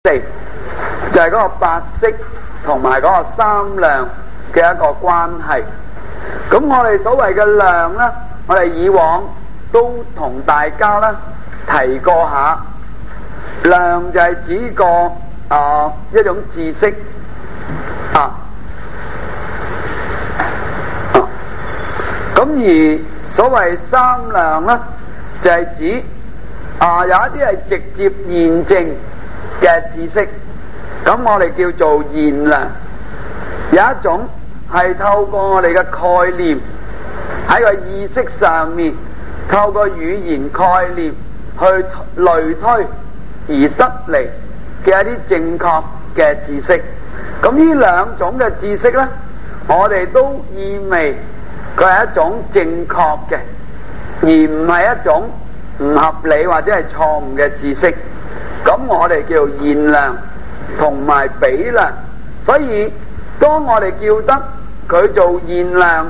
地就係嗰個白色同埋嗰個三量嘅一個關係。咁我哋所謂嘅量呢，我哋以往都同大家呢提過下，量就係指個一種知識咁而所謂三量呢，就係指有一啲係直接現證嘅知識，咁我哋叫做現量；有一種係透過我哋嘅概念喺個意識上面，透過語言概念去類推而得嚟嘅一啲正確嘅知識。咁呢兩種嘅知識呢，我哋都意味佢係一種正確嘅，而唔係一種唔合理或者係錯誤嘅知識。咁我哋叫現量同埋比量。所以當我哋叫得佢做現量，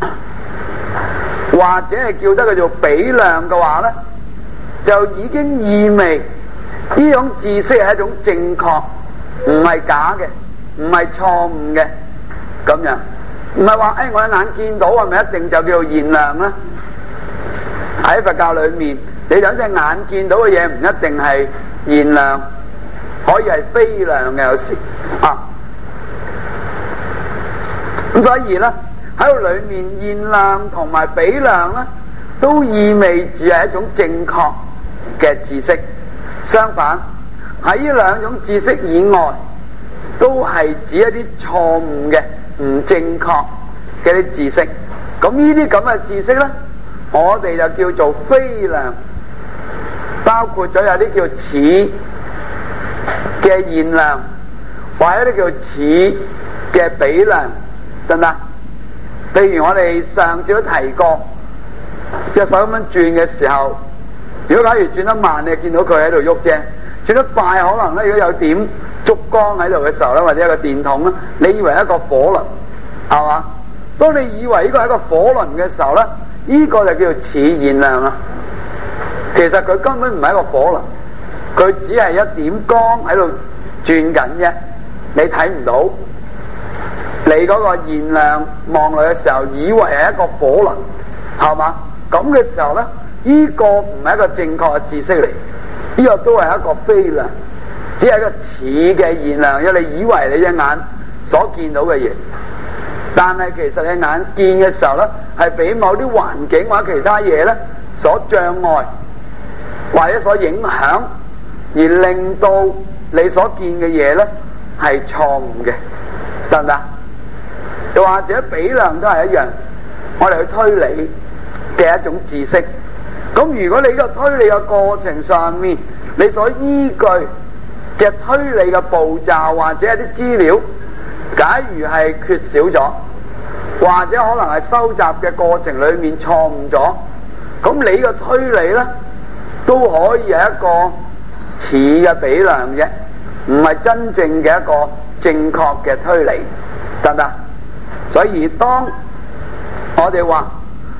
或者係叫得佢做比量嘅話呢，就已經意味呢種知識係一種正確，唔係假嘅，唔係錯誤嘅。咁樣唔係話我一眼見到係咪一定就叫做現量呢？喺佛教裏面，你有隻眼見到嘅嘢唔一定係現量，可以係非量嘅，有時咁所以呢，喺度裏面現量同埋比量呢，都意味住係一種正確嘅知識。相反，喺呢兩種知識以外，都係指一啲錯誤嘅唔正確嘅啲知識。咁呢啲咁嘅知識呢，我哋就叫做非量，包括咗有啲叫似嘅現量，或者啲叫似嘅比量，得唔得？譬如我哋上次都提過，隻手咁樣轉嘅時候，如果假如轉得慢，你就見到佢喺度喐啫；轉得快，可能咧，如果有點燭光喺度嘅時候咧，或者一個電筒咧，你以為一個火輪，係嘛？當你以為呢個係一個火輪嘅時候咧，呢個就叫做似現量啦。其實佢根本唔係一個火輪，佢只係一點光喺度轉緊啫，你睇唔到。你嗰個現量望落嘅時候，以為係一個火輪，係嘛？咁嘅時候咧，呢個唔係一個正確嘅知識嚟，呢個都係一個非量，只係一個似嘅現量，因為你以為你隻眼所見到嘅嘢，但係其實你眼見嘅時候咧，係俾某啲環境或者其他嘢咧所障礙或者所影響，而令到你所見嘅嘢咧係錯誤嘅，得唔得？又或者比量都係一樣，我哋去推理嘅一種知識。咁如果你呢個推理嘅過程上面，你所依據嘅推理嘅步驟或者一啲資料，假如係缺少咗，或者可能係收集嘅過程裏面錯誤咗，咁你嘅推理呢都可以係一個似嘅比量啫，唔係真正嘅一個正確嘅推理，得唔得？所以當我哋話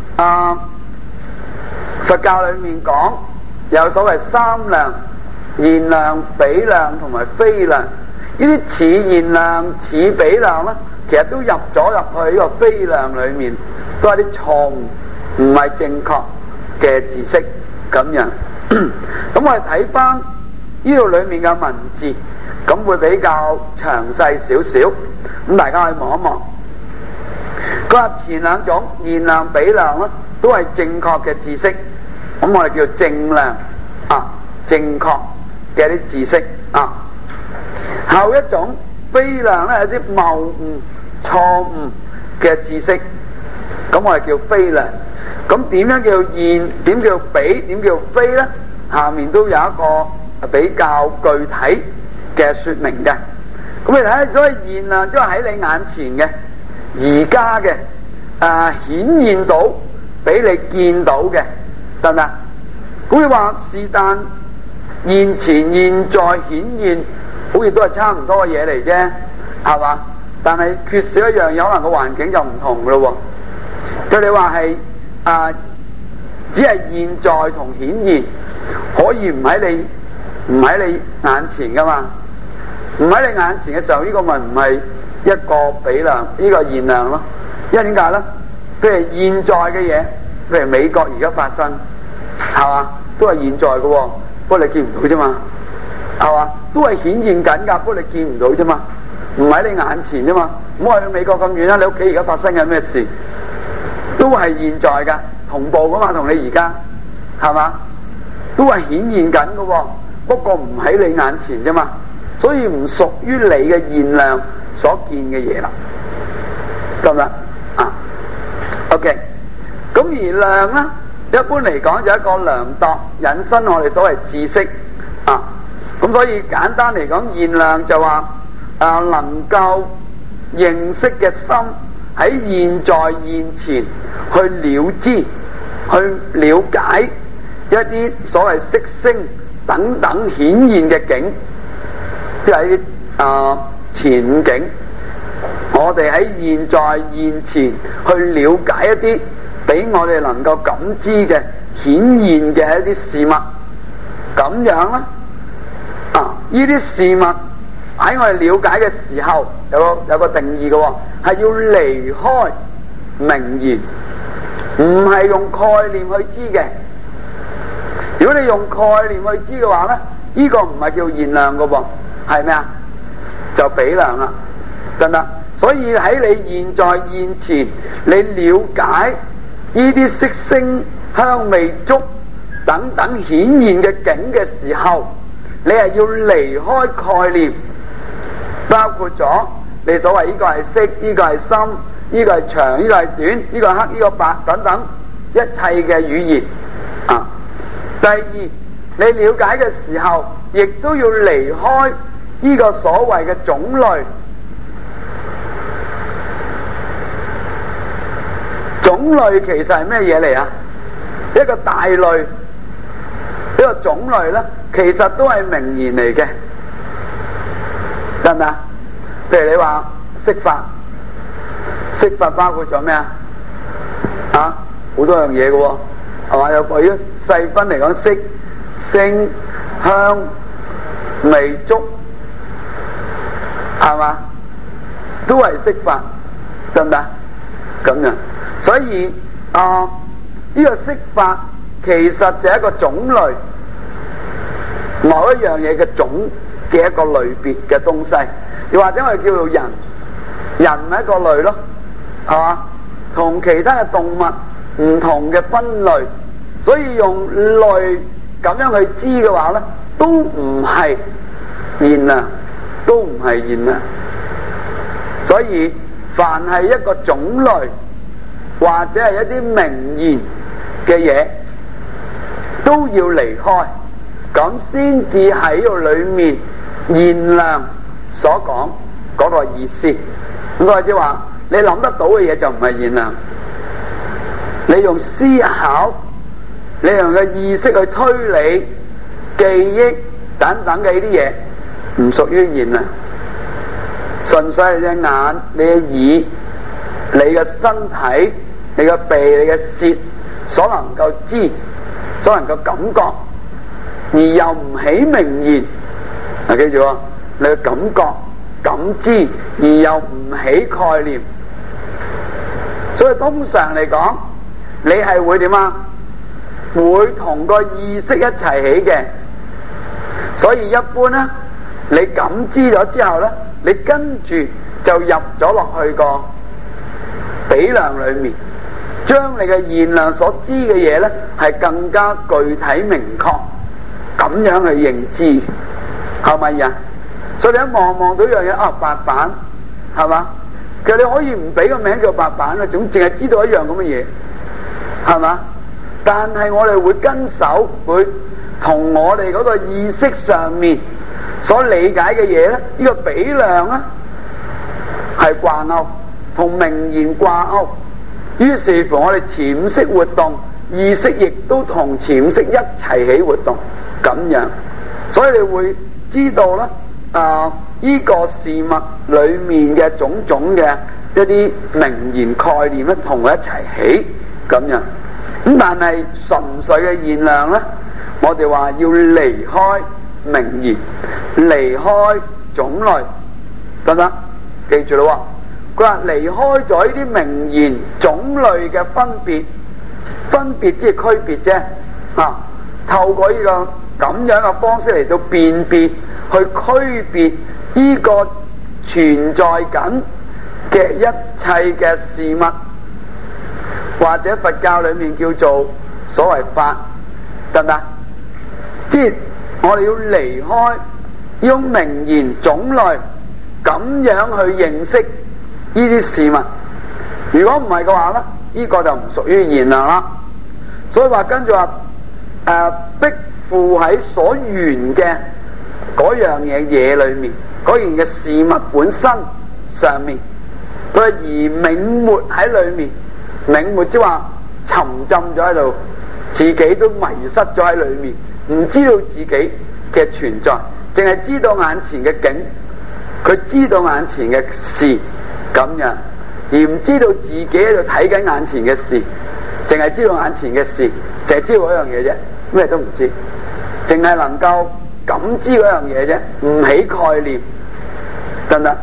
佛教裏面講有所謂三量、現量、比量同埋非量，呢啲似現量、似比量呢，其實都入去呢個非量裏面，都係啲錯誤，唔係正確嘅知識咁樣。咁我哋睇翻呢度裏面嘅文字，咁會比較詳細少少，咁大家可以望一望。佢話前兩種現量、比量咧，都係正確嘅知識，咁我哋叫正量正確嘅啲知識後一種非量咧，有啲謬誤、錯誤嘅知識，咁我哋叫非量。咁點樣叫現？點叫比？點叫非咧？下面都有一個比較具體嘅說明嘅。咁你睇，所以現量都係喺你眼前嘅。而家嘅顯現到俾你見到嘅，得唔得？咁你話是但現前現在顯現，好似都係差唔多嘅嘢嚟啫，係嘛？但係缺少一樣嘢，可能個環境就唔同噶咯喎。咁你話係只係現在同顯現，可以唔喺你眼前噶嘛？ 唔喺你眼前嘅時候，呢個咪唔係一個比量，呢個現量咯。因為點解咧？譬如現在嘅嘢，譬如美國而家發生，係嘛，都係現在嘅，不過你見唔到啫嘛，係嘛，都係顯現緊噶，不過你見唔到啫嘛，唔喺你眼前啫嘛。唔好去美國咁遠啦，你屋企而家發生緊咩事，都係現在噶，同步噶嘛，同你而家係嘛，都係顯現緊嘅，不過唔喺你眼前啫嘛，所以唔屬於你嘅現量所見嘅嘢啦，得唔得啊 ？OK， 咁而量咧，一般嚟講就一個量度引申我哋所謂知識啊，咁所以簡單嚟講，現量就話能夠認識嘅心喺現在現前去了知，去了解一啲所謂色聲等等顯現嘅境，即係啲前景。我哋喺現在現前去了解一啲俾我哋能夠感知嘅顯現嘅一啲事物，咁樣咧呢啲事物喺我哋了解嘅時候，有個定義嘅，係要離開名言，唔係用概念去知嘅。如果你用概念去知嘅話咧，呢個唔係叫現量嘅噃，係咩啊？就比量啦，得唔得？所以喺你現在現前，你了解呢啲色聲香味觸等等顯現嘅境嘅時候，你係要離開概念，包括咗你所謂呢個係色，呢個係深，呢個係長，呢個係短，呢個係黑，呢個白等等一切嘅語言啊。第二，你了解嘅時候，亦都要離開呢個所謂嘅種類。種類其實係咩嘢嚟啊？一個大類，一個種類咧，其實都係名言嚟嘅，得唔得？譬如你話色法，色法包括咗咩啊？好多樣嘢嘅喎，係嘛？有如果細分嚟講，色、聲、香、味、觸，係嘛？都係色法，得唔得？咁樣。所以呢個色法其實就係一個種類，某一樣嘢嘅種嘅一個類別嘅東西，又或者我哋叫做人，人咪一個類咯，係嘛？同其他嘅動物唔同嘅分類，所以用類咁樣去知嘅話咧，都唔係現量，都唔係現量。所以凡係一個種類，或者係一啲名言嘅嘢，都要離開，咁先至喺度裏面現量所講嗰個意思。咁所以即係話，你諗得到嘅嘢就唔係現量，你用思考，你用嘅意識去推理、記憶等等嘅呢啲嘢，唔屬於現量，純粹係你隻眼、你嘅耳、你嘅身體、你嘅鼻、你嘅舌所能夠知、所能夠感覺，而又唔起名言。記住啊，你嘅感覺、感知，而又唔起概念。所以通常嚟講，你係會點啊？會同個意識一齊起嘅。所以一般咧，你感知咗之後咧，你跟住就入咗落去個比量裏面，將你嘅現量所知嘅嘢咧，係更加具體明確咁樣去認知，係咪啊？所以你一望到一樣嘢，白板，係嘛？其實你可以唔俾個名叫白板啊，總淨係知道一樣咁嘅嘢，係嘛？但係我哋會跟手，會同我哋嗰個意識上面所理解嘅嘢咧，呢個比量咧係掛鈎，同名言掛鈎。於是乎我哋潛識活動，意識亦都同潛識一齊起活動，咁樣，所以你會知道咧，呢個事物裏面嘅種種嘅一啲名言概念咧，同佢一齊起咁樣。咁但係純粹嘅現量咧，我哋話要離開名言，離開種類，得唔得？記住咯，佢話離開咗呢啲名言種類嘅分別即係區別啫。透過呢個咁樣嘅方式嚟到辨別，去區別呢個存在緊嘅一切嘅事物，或者佛教裏面叫做所謂法，得唔得？即係我哋要離開呢種名言種類，咁樣去認識呢啲事物。如果唔係嘅話咧，呢個就唔屬於現量啦。所以話跟住話逼附喺所緣嘅嗰樣嘢裏面，嗰樣嘅事物本身上面，佢而泯沒喺裏面，泯沒即係話沉浸咗喺度，自己都迷失咗喺裏面，唔知道自己嘅存在，淨係知道眼前嘅景，佢知道眼前嘅事咁樣，而唔知道自己喺度睇緊眼前嘅事，淨係知道眼前嘅事，淨係知道嗰樣嘢啫，咩都唔知，淨係能夠感知嗰樣嘢啫，唔起概念，得唔得？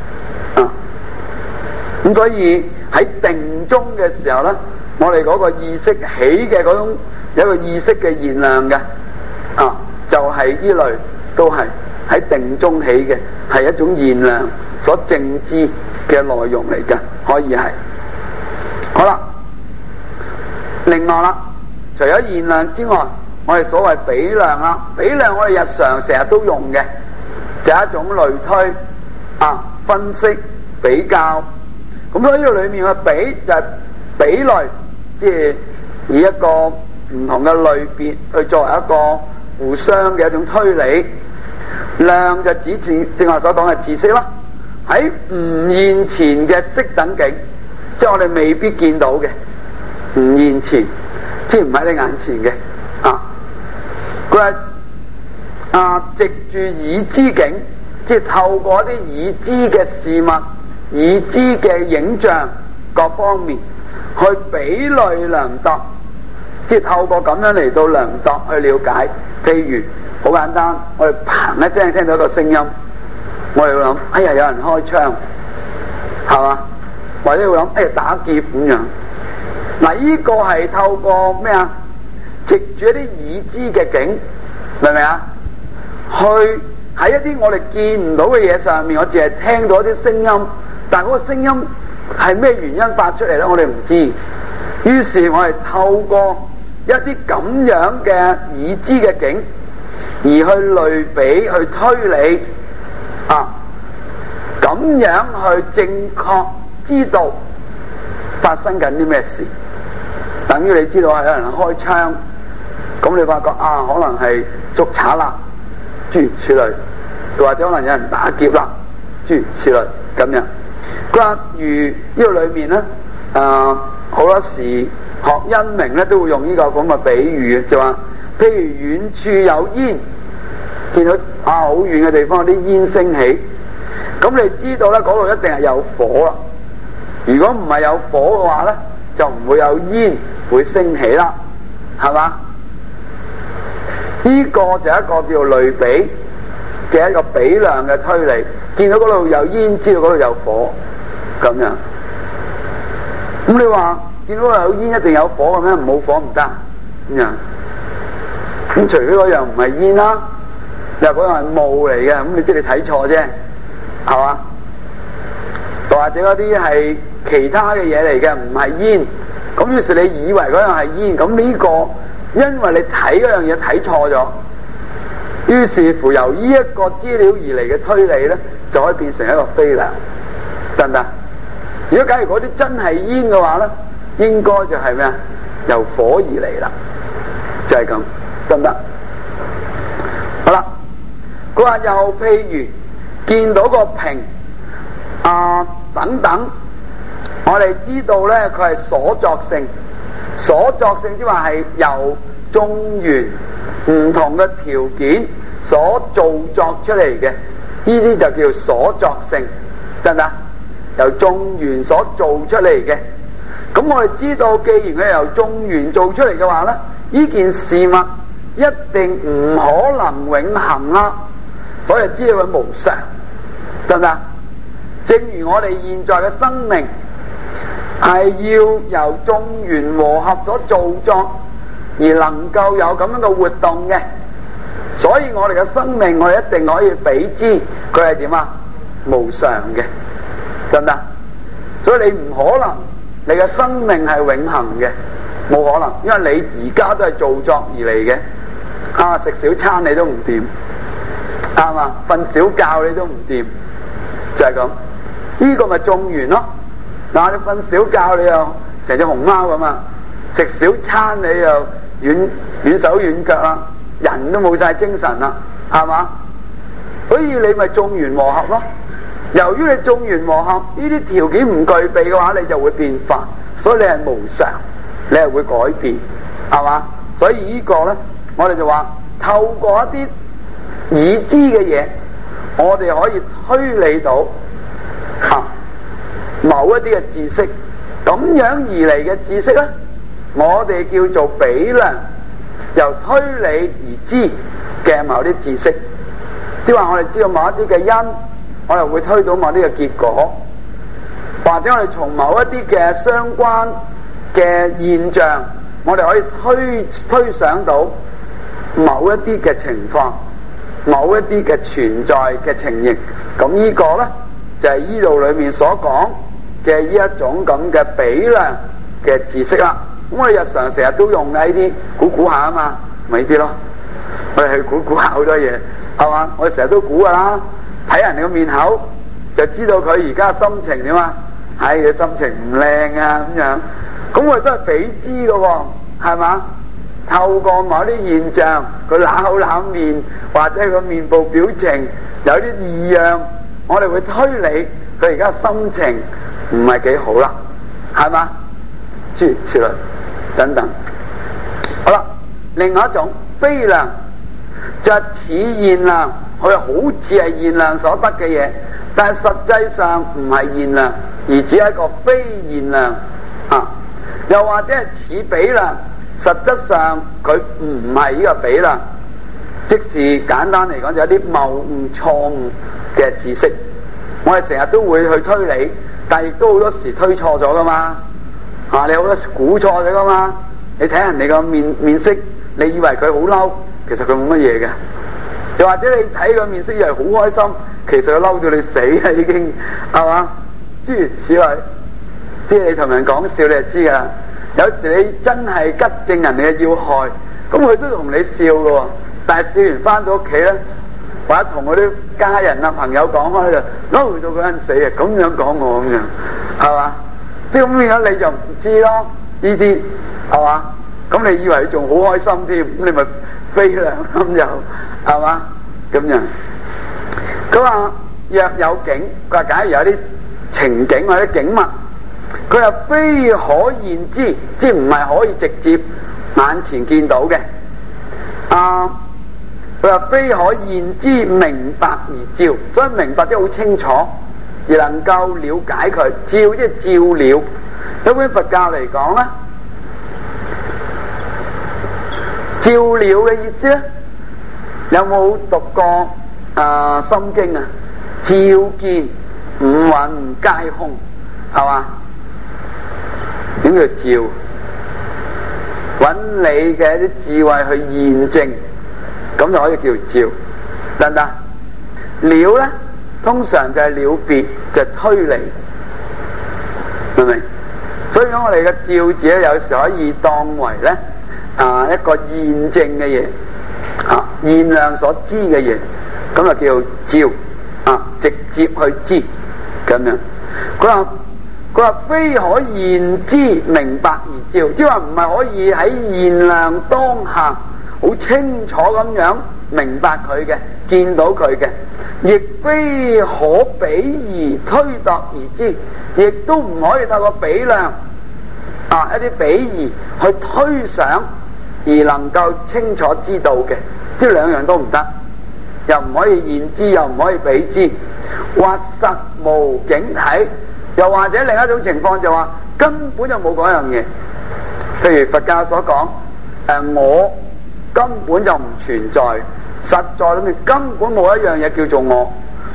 咁所以喺定中嘅時候咧，我哋嗰個意識起嘅嗰種有一個意識嘅現量嘅，就係呢類都係喺定中起嘅，係一種現量所證知嘅內容嚟嘅，可以係。好啦，另外啦，除咗現量之外，我哋所謂比量啦，比量我哋日常成日都用嘅，就係一種類推分析比較。咁所以呢個裏面嘅比就係比類，即係以一個唔同嘅類別去作為一個互相嘅一種推理。量就指正話所講嘅知識啦，喺唔現前嘅色等境，即係我哋未必見到嘅，唔現前，即係唔喺你眼前嘅。佢係藉住已知境，即係透過一啲已知嘅事物、已知嘅影像各方面去比類量度，即係透過咁樣嚟到量度去了解。譬如好簡單，我哋砰一聲聽到一個聲音，我哋會諗：哎呀，有人開槍，係嘛？或者會諗：哎呀，打劫咁樣。嗱，呢個係透過咩啊？藉住一啲已知嘅景，明唔明啊？去喺一啲我哋見唔到嘅嘢上面，我淨係聽到一啲聲音，但係嗰個聲音係咩原因發出嚟咧？我哋唔知。於是我哋透過一啲咁樣嘅已知嘅景，而去類比、去推理，咁樣去正確知道發生緊啲咩事。等於你知道係有人開槍，咁你發覺可能係捉賊啦，諸如此類，又或者可能有人打劫啦，諸如此類咁樣。佢話如呢個裏面咧，好多時學因明咧都會用呢個咁嘅比喻，就話譬如遠處有煙，見到好遠嘅地方有啲煙升起，咁你知道咧嗰度一定係有火啦。如果唔係有火嘅話咧，就唔會有煙會升起啦，係嘛？呢個就係一個叫做類比嘅一個比量嘅推理。見到嗰度有煙，知道嗰度有火，咁樣。咁你話見到有煙一定有火嘅咩？冇火唔得咁樣。咁除非嗰樣唔係煙啦，又嗰樣係霧嚟嘅，咁你即係你睇錯啫，係嘛？或者嗰啲係其他嘅嘢嚟嘅，唔係煙。咁於是你以為嗰樣係煙，咁呢個因為你睇嗰樣嘢睇錯咗，於是乎由呢一個資料而嚟嘅推理咧，就可以變成一個非量，得唔得？如果假如嗰啲真係煙嘅話咧，應該就係咩啊？由火而嚟啦，就係咁，得唔得？好啦，佢話又譬如見到個瓶等等，我哋知道咧佢係所作性，所作性即話係由眾緣唔同嘅條件所造作出嚟嘅，呢啲就叫所作性，得唔得？由眾緣所做出嚟嘅，咁我哋知道，既然佢由眾緣做出嚟嘅話咧，呢件事物一定唔可能永恆啦，所以知道佢無常， 得唔得？正如我哋現在嘅生命係要由眾緣和合所造作，而能夠有咁樣嘅活動嘅，所以我哋嘅生命我哋一定可以比之佢係點啊？無常嘅，得唔得？所以你唔可能你嘅生命係永恆嘅，冇可能，因為你而家都係造作而嚟嘅。食少餐你都唔掂，啱嘛？瞓少覺你都唔掂，就係咁。呢個咪眾緣咯。嗱，你瞓少覺你又成隻熊貓咁啊，食少餐你又軟手軟腳啦，人都冇晒精神啦，係嘛？所以你咪眾緣和合咯。由於你眾緣和合，呢啲條件唔具備嘅話，你就會變化，所以你係無常，你係會改變，係嘛？所以呢個呢，我哋就話透過一啲已知嘅嘢，我哋可以推理到某一啲嘅知識，咁樣而嚟嘅知識呢，我哋叫做比量，由推理而知嘅某啲知識，即係話我哋知道某一啲嘅因，我哋會推到某啲嘅結果，或者我哋從某一啲嘅相關嘅現象，我哋可以推想到某一啲嘅情況，某一啲嘅存在嘅情形。咁呢個呢，就係呢度裏面所講嘅呢一種咁嘅比量嘅知識啦。咁我哋日常成日都用嘅呢啲估下啊嘛，咪呢啲咯。我哋去估下好多嘢，係嘛？我哋成日都估噶啦，睇人哋個面口就知道佢而家心情點啊？佢心情唔靚啊咁樣。咁我哋都係比知噶，係嘛？透過某啲現象，佢冷口冷面，或者佢個面部表情有啲異樣，我哋會推理佢而家心情唔係幾好啦，係嘛？諸如此類等等。好啦，另外一種非量就係似現量，佢好似係現量所得嘅嘢，但係實際上唔係現量，而只係一個非現量啊。又或者係似比量，實質上佢唔係呢個比量，即是簡單嚟講就有啲謬誤錯誤嘅知識，我哋成日都會去推理，但係亦都好多時推錯咗噶嘛。你好多時估錯咗噶嘛。你睇人哋個面色，你以為佢好嬲，其實佢冇乜嘢嘅。又或者你睇個面色以為好開心，其實佢嬲到你死啊，已經係嘛？諸如此類，即係你同人講笑你就知噶啦。有時你真係吉正人哋嘅要害，咁佢都同你笑噶，但係笑完翻到屋企咧，或者同嗰啲家人啊朋友講開就嬲到嗰人死啊，咁樣講我咁樣，係嘛？即係咁樣你就唔知咯，呢啲係嘛？咁你以為你仲好開心添，咁你咪非量咁就係嘛？咁樣佢話若有景，佢話假如有啲情景或者景物，佢又非可現知，即係唔係可以直接眼前見到嘅。佢話非可現知明白而照，所以明白得好清楚，而能夠了解佢。照即係照了。一般佛教嚟講咧，照了嘅意思咧，有冇讀過心經啊？照見五蘊皆空，係嘛？點叫照？揾你嘅一啲智慧去驗證，咁就可以叫照，得唔得？了咧，通常就係了別，就係推理，明唔明？所以講我哋嘅照字咧，有時可以當為咧一個驗證嘅嘢，現量所知嘅嘢，咁就叫照，直接去知咁樣。佢話非可現知明白而照，即係話唔係可以喺現量當下好清楚咁樣明白佢嘅，見到佢嘅，亦非可比而推度而知，亦都唔可以透過比量一啲比擬去推想而能夠清楚知道嘅，即係兩樣都唔得，又唔可以現知，又唔可以比知，或實無境體。又或者另一種情況就話根本就冇嗰樣嘢，譬如佛教所講我根本就唔存在，實在裏面根本冇一樣嘢叫做我，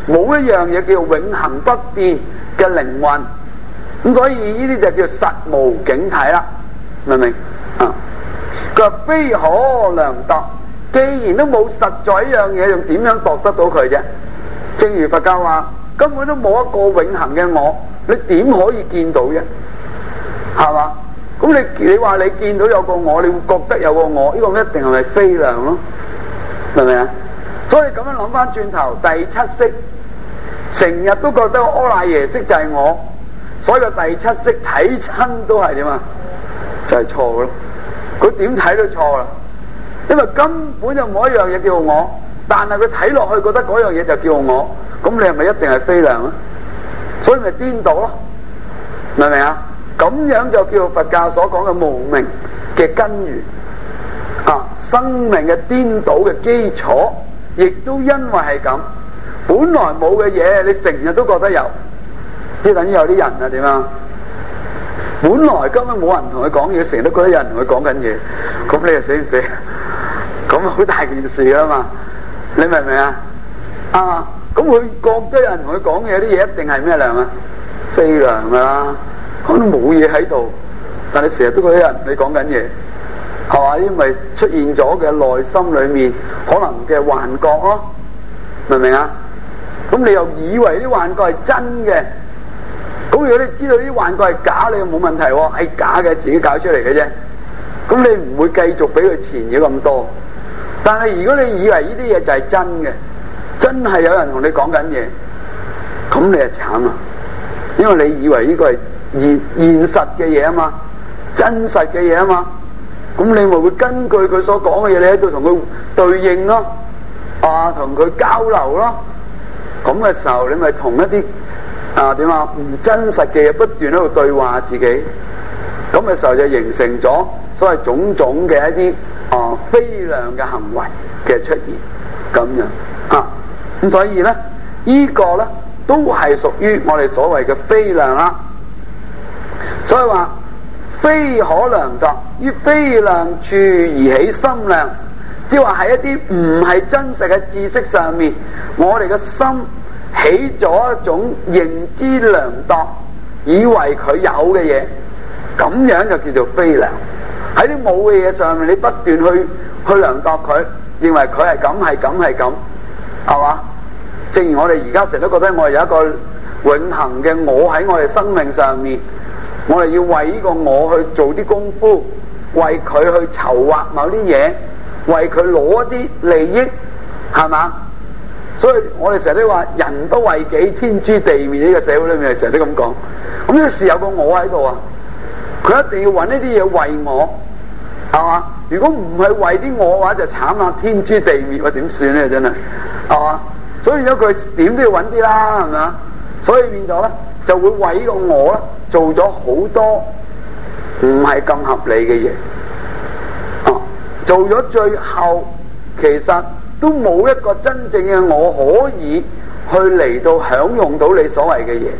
冇一樣嘢叫永恆不變嘅靈魂。咁所以呢啲就叫實無境體啦，明唔明啊？佢話非可量度，既然都冇實在一樣嘢，用點樣度得到佢啫？正如佛教話，根本都冇一個永恆嘅我，你點可以見到啫？係嘛？咁你話你見到有個我，你會覺得有個我，呢個一定係咪非量咯？明唔明啊？所以咁樣諗翻轉頭，第七識成日都覺得阿賴耶識就係我，所以個第七識睇親都係點啊？就係錯咯。佢點睇都錯啦，因為根本就冇一樣嘢叫我，但係佢睇落去覺得嗰樣嘢就叫我，咁你係咪一定係非量啊？所以咪顛倒咯，明唔明啊？咁樣就叫佛教所講嘅無明嘅根源啊，生命嘅顛倒嘅基礎，亦都因為係咁，本來冇嘅嘢，你成日都覺得有，即係等於有啲人啊點啊？本來根本冇人同佢講嘢，成日都覺得有人同佢講緊嘢，咁你又死唔死？咁好大件事噶嘛？你明唔明啊？啊，咁佢覺得有人同佢講嘢，啲嘢一定係咩量啊？非量噶啦，可能冇嘢喺度，但係成日都覺得有人同你講緊嘢，係嘛？因為出現咗嘅內心裏面可能嘅幻覺咯，明唔明啊？咁你又以為啲幻覺係真嘅？咁如果你知道啲幻覺係假，你又冇問題喎，係假嘅，自己搞出嚟嘅啫。咁你唔會繼續俾佢纏繞咁多。但係如果你以為呢啲嘢就係真嘅，真係有人同你講緊嘢，咁你就慘啦。因為你以為呢個係現實嘅嘢啊嘛，真實嘅嘢啊嘛，咁你咪會根據佢所講嘅嘢，你喺度同佢對應咯，啊，同佢交流咯。咁嘅時候，你咪同一啲點啊唔真實嘅嘢不斷喺度對話自己，咁嘅時候就形成咗所謂種種嘅一啲非量嘅行為嘅出現，咁樣啊，咁所以咧呢個咧都係屬於我哋所謂嘅非量啦。所以話非可量度，於非量處而起心量，即係話喺一啲唔係真實嘅知識上面，我哋嘅心起咗一種認知量度，以為佢有嘅嘢，咁樣就叫做非量。喺啲冇嘅嘢上面，你不斷去量度佢，認為佢係咁係咁係咁，係嘛？正如我哋而家成日都覺得我哋有一個永恆嘅我喺我哋生命上面，我哋要為呢個我去做啲功夫，為佢去籌劃某啲嘢，為佢攞一啲利益，係嘛？所以我哋成日都話人不為己，天誅地滅，呢個社會裏面成日都咁講。咁呢個事有個我喺度啊，佢一定要揾呢啲嘢為我，係嘛？如果唔係為啲我嘅話就慘啦，天誅地滅，我點算咧？真係，係嘛？所以咗佢點都要揾啲啦，係咪啊？所以變咗咧就會為呢個我咧做咗好多唔係咁合理嘅嘢，做咗最後其實都冇一個真正嘅我可以去嚟到享用到你所謂嘅嘢。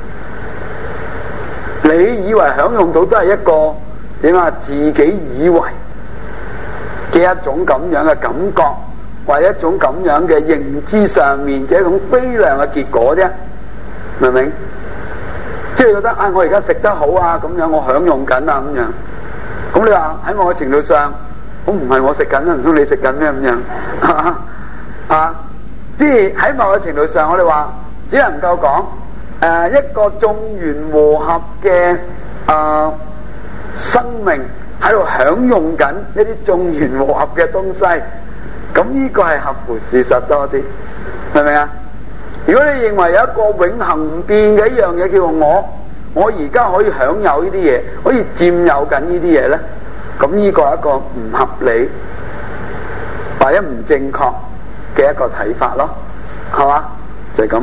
你以為享用到都係一個點啊？自己以為嘅一種咁樣嘅感覺，或者一種咁樣嘅認知上面嘅一種非量嘅結果啫，明唔明？即係覺得我而家食得好啊，咁樣我享用緊啊，咁樣。咁你話喺某個程度上，咁唔係我食緊啊，唔通你食緊咩咁樣？即係喺某個程度上，我哋話只能夠講一個眾緣和合嘅生命喺度享用緊一啲眾緣和合嘅東西，咁呢個係合乎事實多啲，明唔明啊？如果你認為有一個永恆唔變嘅一樣嘢叫做我而家可以享有呢啲嘢，可以佔有緊呢啲嘢咧，咁呢個係一個唔合理或者唔正確嘅一個睇法咯，係嘛？就係咁。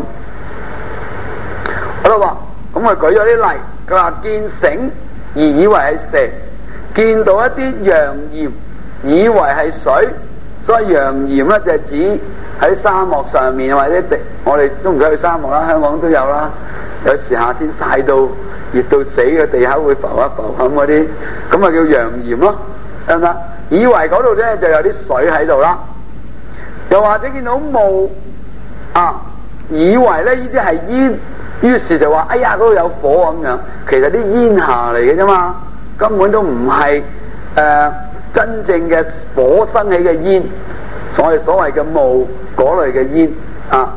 好啦，咁佢舉咗啲例，佢話見繩而以為係蛇，見到一啲陽鹽以為係水，所以陽鹽咧就係指喺沙漠上面或者我哋都唔使去沙漠啦，香港都有啦。有時夏天曬到熱到死嘅地下會浮一浮咁嗰啲，咁啊叫陽鹽咯，得唔得？以為嗰度咧就有啲水喺度啦。又或者見到霧以為咧呢啲係煙，於是就話：哎呀，嗰度有火咁樣。其實啲煙霞嚟嘅啫嘛，根本都唔係真正嘅火生起嘅煙，所謂嘅霧嗰類嘅煙啊。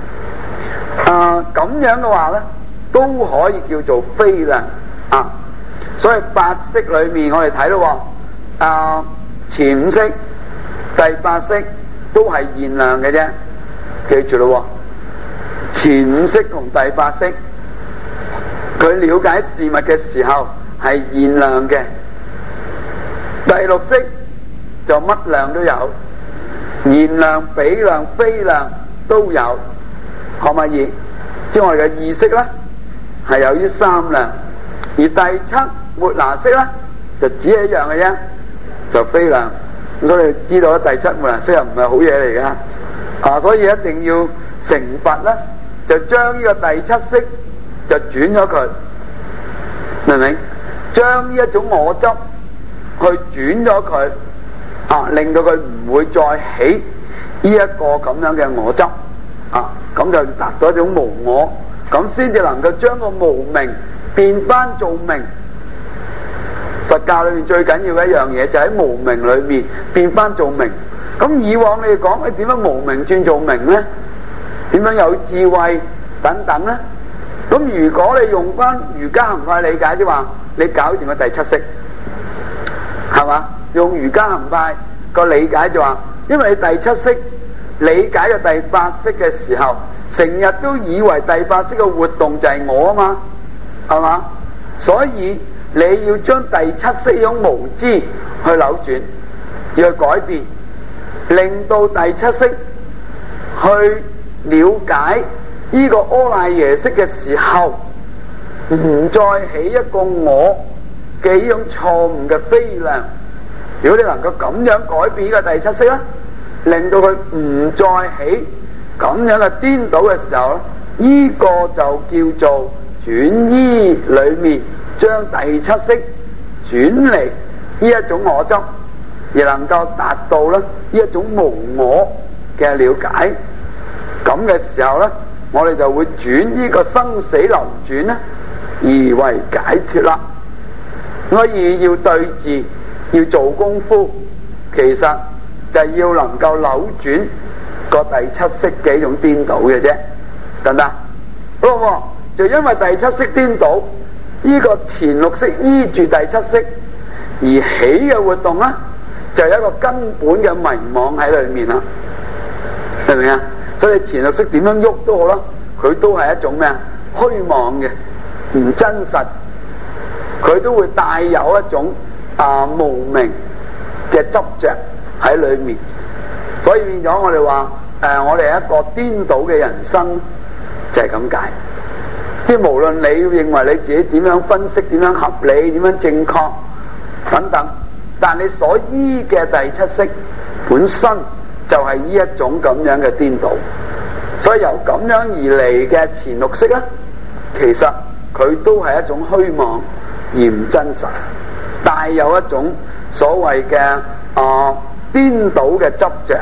咁樣嘅話咧，都可以叫做非亮啊。所以八色裏面我哋睇到前五色、第八色都係現亮嘅啫，記住咯。前五色同第八色，佢了解事物嘅時候係現亮嘅。第六色就乜亮都有，現亮、比亮、非亮都有，可唔可以？即係我哋嘅意識咧，係有呢三亮，而第七末那色咧就只係一樣嘅啫，就非亮。所以你知道第七末那色又唔係好嘢嚟噶，所以一定要成佛咧，就將呢個第七色就轉咗佢，明唔明？將呢一種我執去轉咗佢，令到佢唔會再起呢一個咁樣嘅我執，咁就達到一種無我，咁先至能夠將個無明變翻做明。佛教裏面最緊要嘅一樣嘢就喺無明裏面變翻做明。咁以往你哋講你點樣無明轉做明呢？點樣有智慧等等呢？咁如果你用翻瑜伽行派理解，即係話你搞掂個第七識，係嘛？用瑜伽行派個理解就話，因為你第七識理解嘅第八識嘅時候，成日都以為第八識嘅活動就係我啊嘛，係嘛？所以你要將第七識呢種無知去扭轉，要去改變，令到第七識去了解呢個阿賴耶識嘅時候，唔再起一個我嘅呢種錯誤嘅非亮。如果你能夠咁樣改變呢個第七識咧，令到佢唔再起咁樣嘅顛倒嘅時候咧，呢個就叫做轉依裏面將第七識轉離呢一種我執，而能夠達到咧呢一種無我嘅了解。咁嘅時候咧，我哋就會轉呢個生死流轉咧，而為解脫啦。所以要對治，要做功夫，其實就係要能夠扭轉個第七識嘅一種顛倒嘅啫，得唔得？好，就因為第七識顛倒，呢個前六識依住第七識而起嘅活動咧，就有一個根本嘅迷惘喺裏面啦，明唔明啊？所以前六識點樣喐都好啦，佢都係一種咩啊？虛妄嘅，唔真實，佢都會帶有一種無明嘅執着喺裏面，所以變咗我哋話我哋係一個顛倒嘅人生，就係咁解。即係無論你認為你自己點樣分析、點樣合理、點樣正確等等，但你所依嘅第七識本身就係呢一種咁樣嘅顛倒，所以由咁樣而嚟嘅前六識咧，其實佢都係一種虛妄而唔真實，帶有一種所謂嘅顛倒嘅執着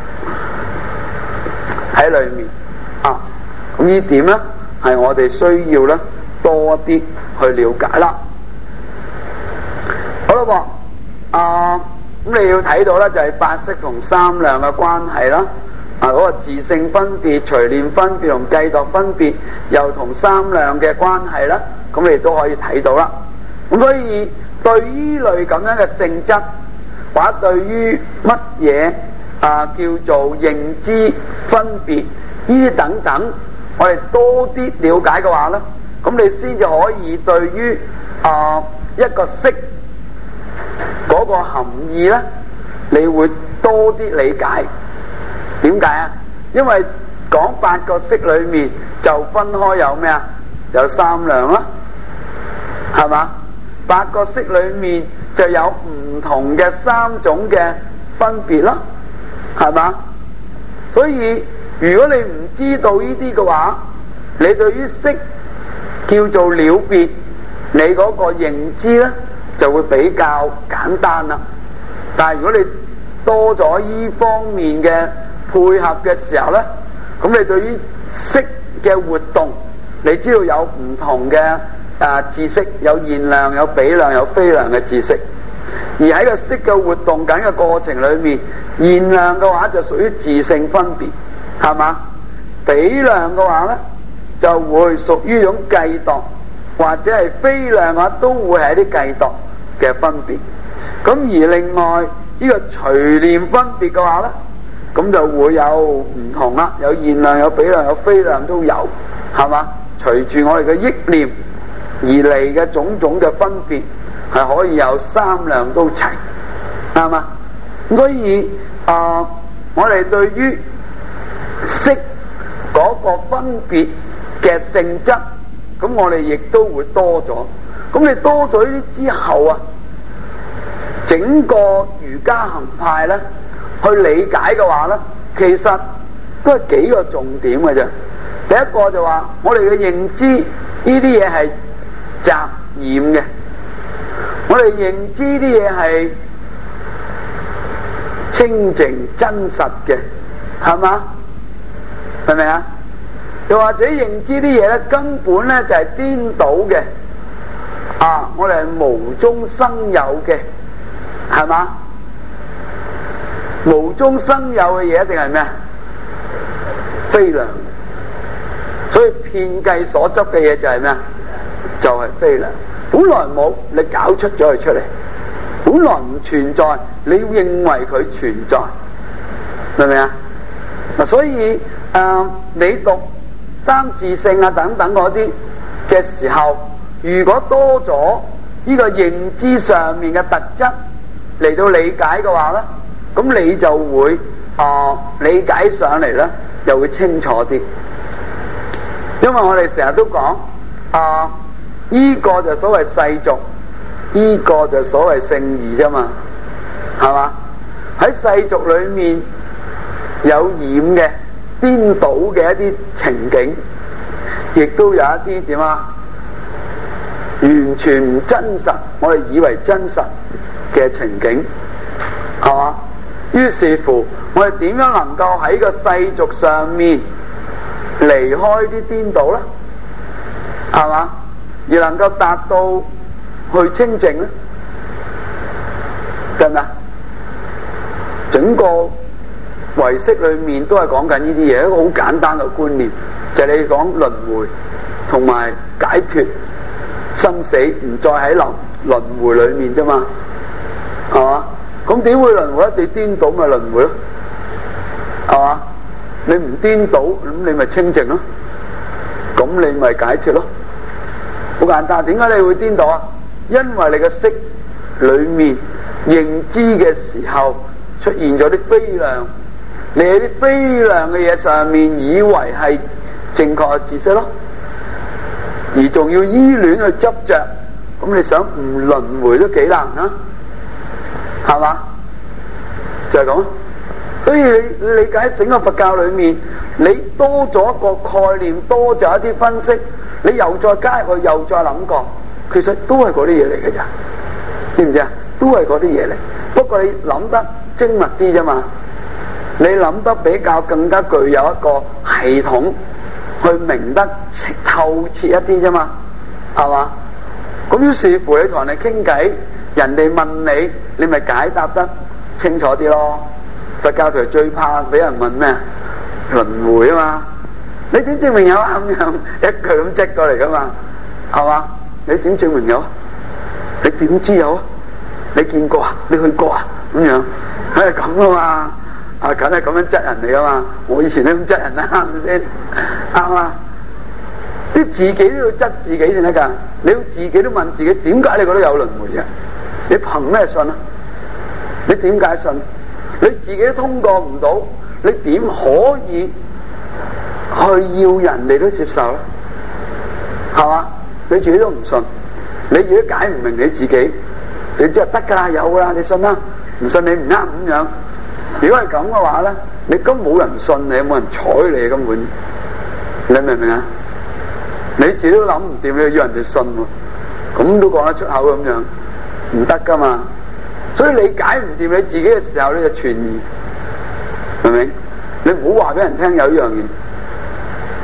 喺裏面啊。咁呢點咧係我哋需要咧多啲去了解啦。好啦噃，咁你要睇到咧就係八識同三量嘅關係啦。嗰個自性分別、隨念分別同計度分別，又同三量嘅關係啦。咁你都可以睇到啦。咁所以對於類咁樣嘅性質，或者對於乜嘢叫做認知分別呢啲等等，我哋多啲了解嘅話咧，咁你先至可以對於一個識嗰個含義咧，你會多啲理解。點解啊？因為講八個識裏面就分開有咩啊？有三量啦，係嘛？八個識裏面就有唔同嘅三種嘅分別啦，係嘛？所以如果你唔知道呢啲嘅話，你對於識叫做了別，你嗰個認知咧就會比較簡單啦。但係如果你多咗呢方面嘅配合嘅時候咧，咁你對於色嘅活動，你知道有唔同嘅知識，有現量、有比量、有非量嘅知識。而喺個色嘅活動緊嘅過程裏面，現量嘅話就屬於自性分別，係嘛？比量嘅話呢，就會屬於一種計度，或者係非量嘅話都會係一啲計度嘅分別。咁而另外呢個隨念分別嘅話呢，咁就會有唔同啦，有現量、有比量、有非量都有，係嘛？隨住我哋嘅憶念而嚟嘅種種嘅分別，係可以有三量都齊，係嘛？咁所以我哋對於色嗰個分別嘅性質，咁我哋亦都會多咗。咁你多咗呢啲之後啊，整個瑜伽行派咧去理解嘅話咧，其實都係幾個重點嘅啫。第一個就話我哋嘅認知呢啲嘢係雜染嘅，我哋認知啲嘢係清淨真實嘅，係嘛？明唔明啊？又或者認知啲嘢咧，根本咧就係顛倒嘅，我哋係無中生有嘅，係嘛？無中生有嘅嘢一定係咩啊？非量。所以遍計所執嘅嘢就係咩啊？就係非量。本來冇，你搞出咗佢出嚟；本來唔存在，你認為佢存在，明唔明啊？嗱，所以你讀三自性啊等等嗰啲嘅時候，如果多咗呢個認知上面嘅特質嚟到理解嘅話咧，咁你就會理解上嚟咧，又會清楚啲。因為我哋成日都講依個就所謂世俗，依個就所謂聖義啫嘛，係嘛？喺世俗裏面有染嘅、顛倒嘅一啲情景，亦都有一啲點啊？完全唔真實，我哋以為真實嘅情景，係嘛？於是乎，我哋點樣能夠喺個世俗上面離開啲顛倒咧？係嘛？而能夠達到去清淨咧？真啊！整個唯識裏面都係講緊呢啲嘢，一個好簡單嘅觀念，就係你講輪迴同埋解脫生死，唔再喺輪迴裏面啫嘛，係嘛？咁點會輪迴？你顛倒咪輪迴咯，係嘛？你唔顛倒，咁你咪清淨咯，咁你咪解脫咯，好簡單。點解你會顛倒啊？因為你嘅識裏面認知嘅時候出現咗啲非量，你喺啲非量嘅嘢上面以為係正確嘅知識咯，而仲要依戀去執着，咁你想唔輪迴都幾難啊？係嘛？就係咁。所以你理解整個佛教裏面，你多咗一個概念，多咗一啲分析，你又再加入去，又再諗過，其實都係嗰啲嘢嚟嘅咋，知唔知啊？都係嗰啲嘢嚟，不過你諗得精密啲啫嘛，你諗得比較更加具有一個系統去明得透徹一啲啫嘛，係嘛？咁於是乎你同人哋傾偈，人哋問你，你咪解答得清楚啲咯。佛教徒最怕俾人問咩？輪迴啊嘛，你點證明有啊？咁樣一句咁積過嚟噶嘛，係嘛？你點證明有？你點知有啊？你見過啊？你去過啊？咁樣係咁噶嘛？梗係咁樣質人嚟噶嘛？我以前都咁質人啦，係咪先？啱嘛？你自己都要質自己先得噶，你要自己都問自己，點解你覺得有輪迴嘅？你憑咩信啊？你點解信？你自己都通過唔到，你點可以去要人哋都接受咧？係嘛？你自己都唔信，你自己解唔明你自己，你即係得噶啦，有噶啦，你信啦，唔信你唔啱咁樣。如果係咁嘅話咧，你根本冇人信你，冇人睬你，根本你明唔明啊？你自己都諗唔掂，你要人哋信喎，咁都講得出口咁樣，唔得噶嘛。所以你解唔掂你自己嘅時候，你就存疑，明唔明？你唔好話俾人聽有呢樣嘢，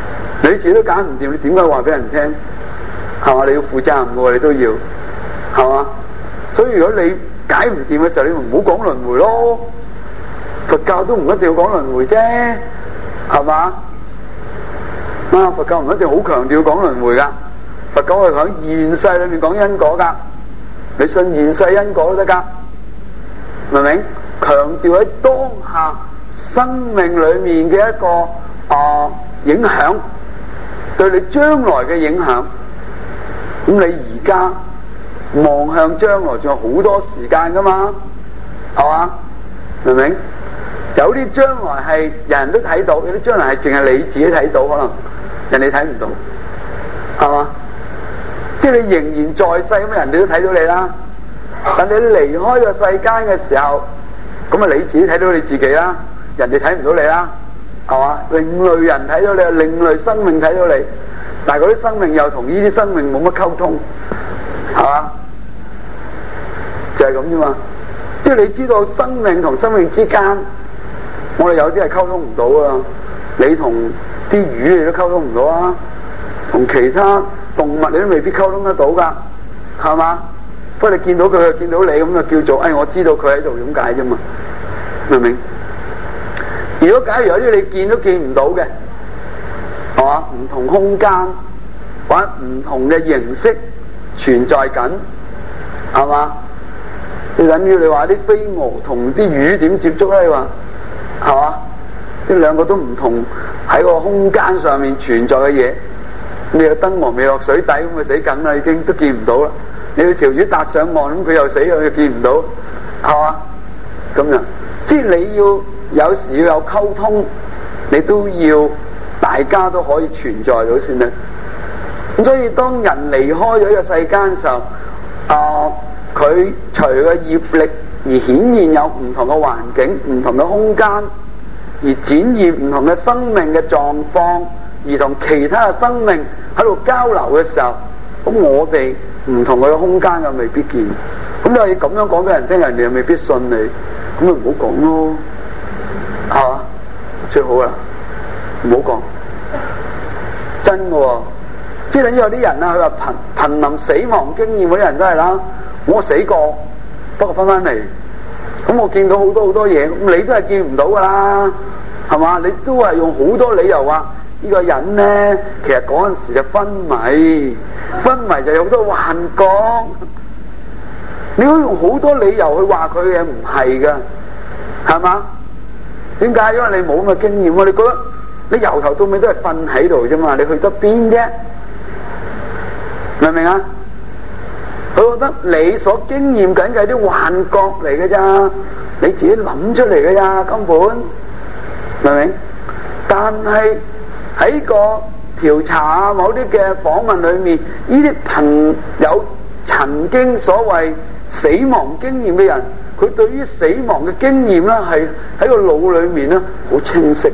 你自己都揀唔掂，你點解話俾人聽？係嘛？你要負責任嘅，你都要，係嘛？所以如果你解唔掂嘅時候，你咪唔好講輪迴咯。佛教都唔一定要講輪迴啫，係嘛？佛教唔一定好強調講輪迴噶，佛教係喺現世裏面講因果噶，你信現世因果都得噶，明唔明？強調喺當下生命裏面嘅一個影響，對你將來嘅影響。咁你而家望向將來仲有好多時間噶嘛，係嘛？明唔明？有啲將來係人人都睇到，有啲將來係淨係你自己睇到，可能人哋睇唔到，係嘛？即係你仍然在世咁，人哋都睇到你啦。但你離開個世間嘅時候，咁啊你自己睇到你自己啦，人哋睇唔到你啦，係嘛？另類人睇到你，另類生命睇到你，但係嗰啲生命又同呢啲生命冇乜溝通，係嘛？就係咁啫嘛。即係你知道生命同生命之間，我哋有啲係溝通唔到啊！你同啲魚你都溝通唔到啊，同其他動物你都未必溝通得到噶，係嘛？不過你見到佢，見到你咁就叫做我知道佢喺度咁解啫嘛，明唔明？如果假如有啲你見都見唔到嘅，係嘛？唔同空間或者唔同嘅形式存在緊，係嘛？你等於你話啲飛蛾同啲魚點接觸咧？你話係嘛？呢兩個都唔同喺個空間上面存在嘅嘢。你個燈蛾未落水底咁咪死緊啦，已經都見唔到啦。你條魚搭上岸咁佢又死，佢又見唔到，係嘛？咁樣，即係你要有時要有溝通，你都要大家都可以存在到先得。咁所以當人離開咗呢個世間嘅時候，佢隨個業力而顯現有唔同嘅環境、唔同嘅空間，而展現唔同嘅生命嘅狀況，而同其他嘅生命喺度交流嘅時候，咁我哋唔同佢嘅空間又未必見。咁你咁樣講俾人聽，人哋又未必信你，咁咪唔好講咯，係嘛？最好啦，唔好講，真嘅喎。即係等於有啲人啊，佢話瀕臨死亡經驗嗰啲人都係啦。我死過，不過翻嚟，咁我見到好多嘢，咁你都係見唔到噶啦，係嘛？你都係用好多理由話呢個人咧，其實嗰陣時就昏迷就有好多幻覺。你可以用好多理由去話佢嘅唔係噶，係嘛？點解？因為你冇咁嘅經驗啊！你覺得你由頭到尾都係瞓喺度啫嘛，你去得邊啫？明唔明啊？佢覺得你所經驗緊嘅係啲幻覺嚟嘅咋，你自己諗出嚟嘅咋，根本明唔明？但係喺個調查啊，某啲嘅訪問裏面，呢啲朋友曾經所謂死亡經驗嘅人，佢對於死亡嘅經驗咧，係喺個腦裏面咧好清晰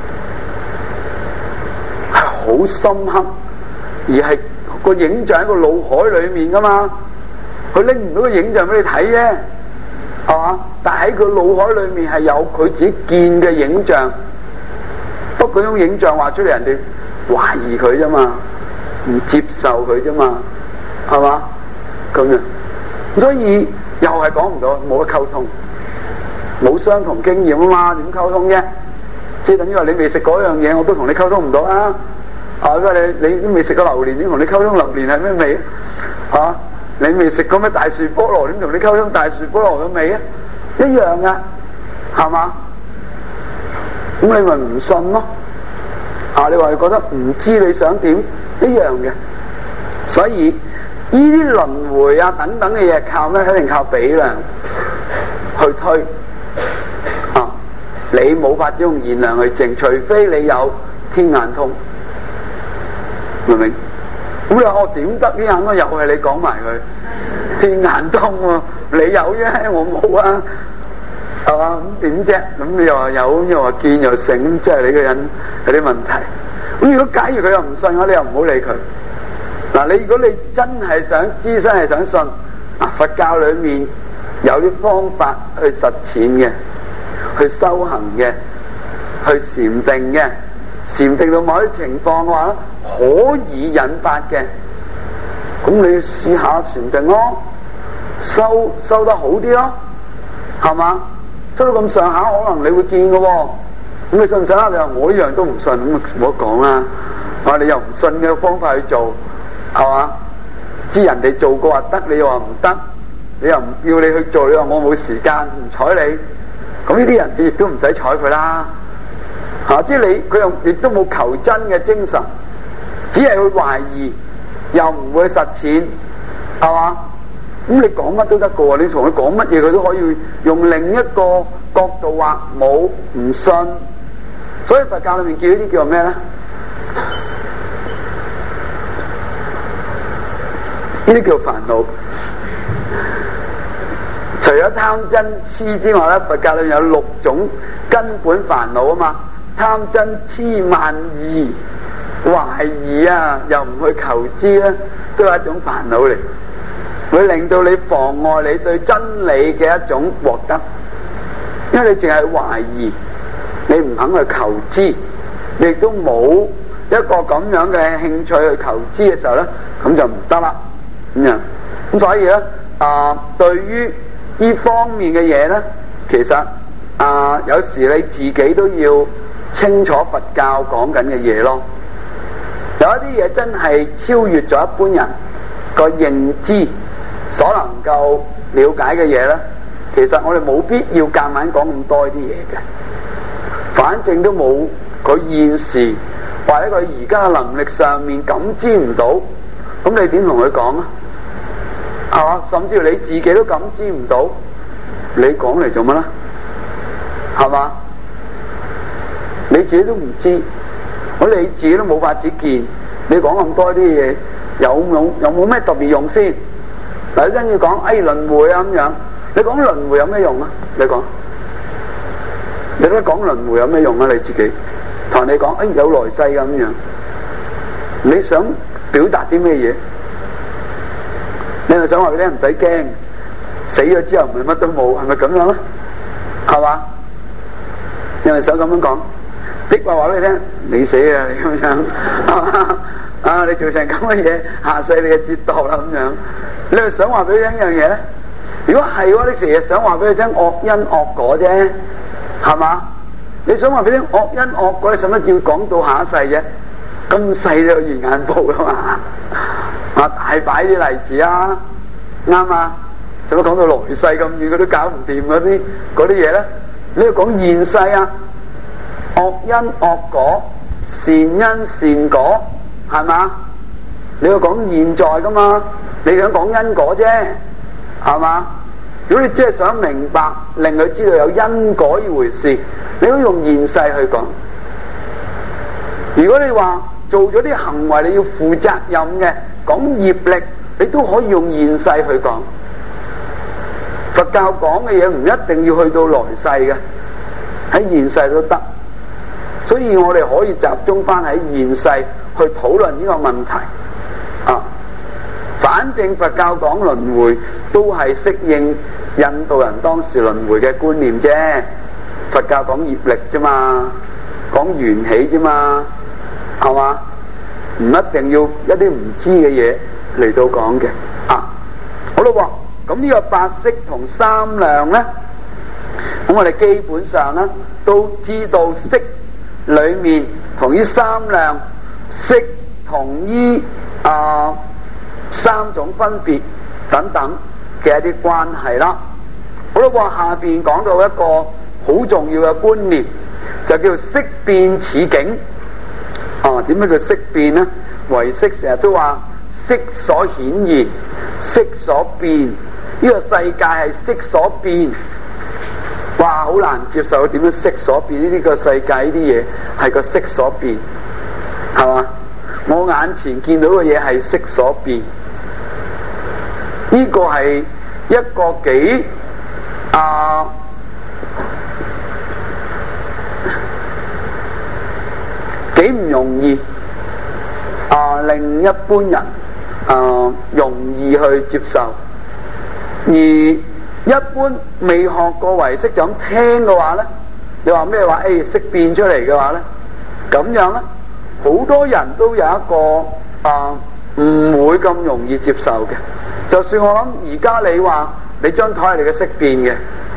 嘅，係好深刻，而係個影像喺個腦海裏面噶嘛。佢拎唔到個影像俾你睇啫，係嘛？但喺佢腦海裏面係有佢自己見嘅影像，不過嗰種影像話出嚟，人哋懷疑佢啫嘛，唔接受佢啫嘛，係嘛？咁樣，所以又係講唔到，冇得溝通，冇相同經驗啊嘛，點溝通啫？即係等於話你未食嗰樣嘢，我都同你溝通唔到啊！因為你都未食過榴蓮，點同你溝通榴蓮係咩味啊？你未食過咩大樹菠蘿，點同你溝通大樹菠蘿嘅味啊？一樣噶，係嘛？咁你咪唔信咯？你話覺得唔知你想點，一樣嘅。所以呢啲輪迴啊等等嘅嘢，靠咩？一定靠比量去推。你冇法子用現量去證，除非你有天眼通，明唔明？咁你話我點得天眼通？又係你講埋佢天眼通喎，你有啫，我冇啊，係嘛？咁點啫？咁你又話有，又話見又醒，即係你個人有啲問題。咁如果假如佢又唔信我，你又唔好理佢。嗱，你如果你真係想知，真係想信，佛教裏面有啲方法去實踐嘅，去修行嘅，去禪定嘅， 禪定到某啲情況嘅話咧，可以引發嘅，咁你試下禪定咯，收得好啲咯，係嘛？收到咁上下，可能你會見嘅喎。咁你信唔信啊？你話我一樣都唔信，咁啊冇得講啦。話你又唔信嘅方法去做，係嘛？知人哋做過話得，你又話唔得，你又唔要你去做，你話我冇時間唔睬你，咁呢啲人你亦都唔使睬佢啦。嚇！即係佢又亦都冇求真嘅精神，只係去懷疑，又唔會實踐，係嘛？咁你講乜都得嘅喎，你同佢講乜嘢佢都可以用另一個角度話冇唔信，所以佛教裏面叫呢啲叫做咩咧？呢啲叫煩惱。除咗貪嗔痴之外咧，佛教裏面有6種根本煩惱啊嘛。貪嗔痴慢疑，懷疑啊，又唔去求知咧，都係一種煩惱嚟，會令到你妨礙你對真理嘅一種獲得，因為你淨係懷疑，你唔肯去求知，你亦都冇一個咁樣嘅興趣去求知嘅時候咧，咁就唔得啦。咁所以咧，對於呢方面嘅嘢咧，其實有時你自己都要清楚佛教講緊嘅嘢咯。有一啲嘢真係超越咗一般人個認知所能夠了解嘅嘢咧，其實我哋冇必要夾硬講咁多啲嘢嘅。反正都冇佢現時或者佢而家嘅能力上面感知唔到，咁你點同佢講啊？係嘛？甚至乎你自己都感知唔到，你講嚟做乜啦？係嘛？你自己都唔知，你自己都冇法子見，你講咁多啲嘢有冇咩特別用先？嗱，你跟住講輪迴啊咁樣，你講輪迴有咩用啊？你講，你都講輪迴有咩用啊？你自己同人哋講有來世咁樣，你想表達啲咩嘢？你係想話俾你唔使驚，死咗之後唔係乜都冇，係咪咁樣咧？係嘛？你係想咁樣講？的話俾你聽，你死啊！你咁樣你做成咁嘅嘢，下世你嘅折墮啦咁樣。你係想話俾佢聽一樣嘢咧？如果係嘅話，你成日想話俾佢聽惡因惡果啫，係嘛？你想話俾佢聽惡因惡果，你使乜要講到下一世啫？咁細都有現眼報噶嘛？大擺啲例子啊，啱啊！使乜講到來世咁遠，佢都搞唔掂嗰啲嘢咧？你要講現世啊！惡因惡果，善因善果，係嘛？你要講現在噶嘛？你想講因果啫，係嘛？如果你真係想明白，令佢知道有因果呢回事，你都用現世去講。如果你話做咗啲行為你要負責任嘅，講業力，你都可以用現世去講。佛教講嘅嘢唔一定要去到來世嘅，喺現世都得。所以我哋可以集中翻喺現世去討論呢個問題啊。反正佛教講輪迴都係適應印度人當時輪迴嘅觀念啫。佛教講業力啫嘛，講緣起啫嘛，係嘛？唔一定要一啲唔知嘅嘢嚟到講嘅啊。好咯，咁呢個八識同三量咧，咁我哋基本上咧都知道識裏面同呢三量識同呢三種分別等等嘅一啲關係啦。好啦，下邊講到一個好重要嘅觀念，就叫識變此境。點解叫識變呢？唯識成日都話識所顯現，識所變。呢個世界係識所變。哇，好難接受，點樣識所變？呢個世界呢啲嘢係個識所變，係嘛？我眼前見到嘅嘢係識所變，呢個係一個幾唔容易令一般人容易去接受，而一般未學過唯識就咁聽嘅話咧，你話咩話？識變出嚟嘅話咧， 咁樣咧，好多人都有一個唔會咁容易接受嘅。就算我諗而家你話你張台係你嘅色變嘅，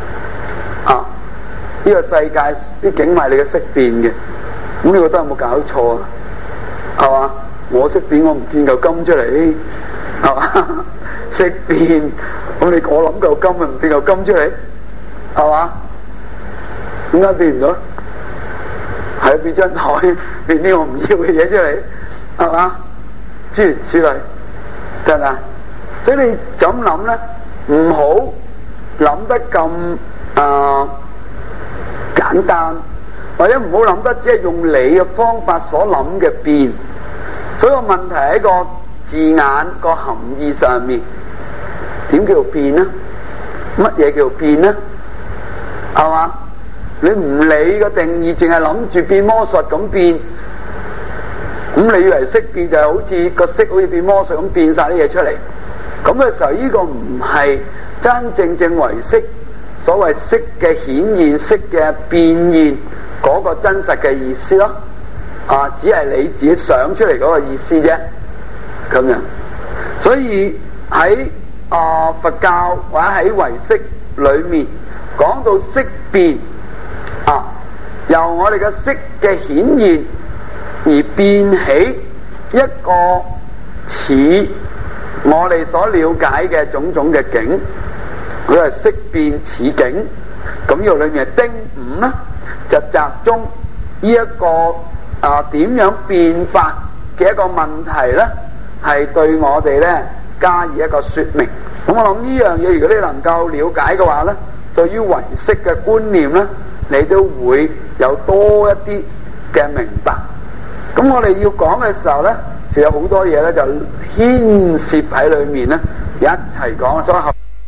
呢個世界啲景係你嘅色變嘅，咁你覺得有冇搞錯啊？係嘛？我色變我唔見嚿金出嚟，係嘛？色變咁你我諗嚿金咪唔變嚿金出嚟，係嘛？點解變唔到？係變張台變啲我唔要嘅嘢出嚟，係嘛？諸如此類，得唔得？所以你就咁諗咧，唔好諗得咁簡單，或者唔好諗得只係用你嘅方法所諗嘅變。所以個問題喺個字眼個含義上面，點叫做變呢？乜嘢叫做變呢？係嘛？你唔理個定義，淨係諗住變魔術咁變，咁你以為色變就係好似個色好似變魔術咁變晒啲嘢出嚟？咁嘅時候，呢個唔係真正為色，所謂色嘅顯現、色嘅變現嗰個真實嘅意思咯。只係你自己想出嚟嗰個意思啫，咁樣。所以喺佛教或者喺唯識裏面講到色變，由我哋嘅色嘅顯現而變起一個似我哋所了解嘅種種嘅境，佢係色變似境。咁呢度裏面係丁五咧，就集中呢一個點樣變法嘅一個問題咧，係對我哋咧加以一個說明。咁我諗呢樣嘢，如果你能夠了解嘅話咧，對於唯識嘅觀念咧，你都會有多一啲嘅明白。咁我哋要講嘅時候咧，就有好多嘢咧就牽涉喺裏面咧，一齊講。所以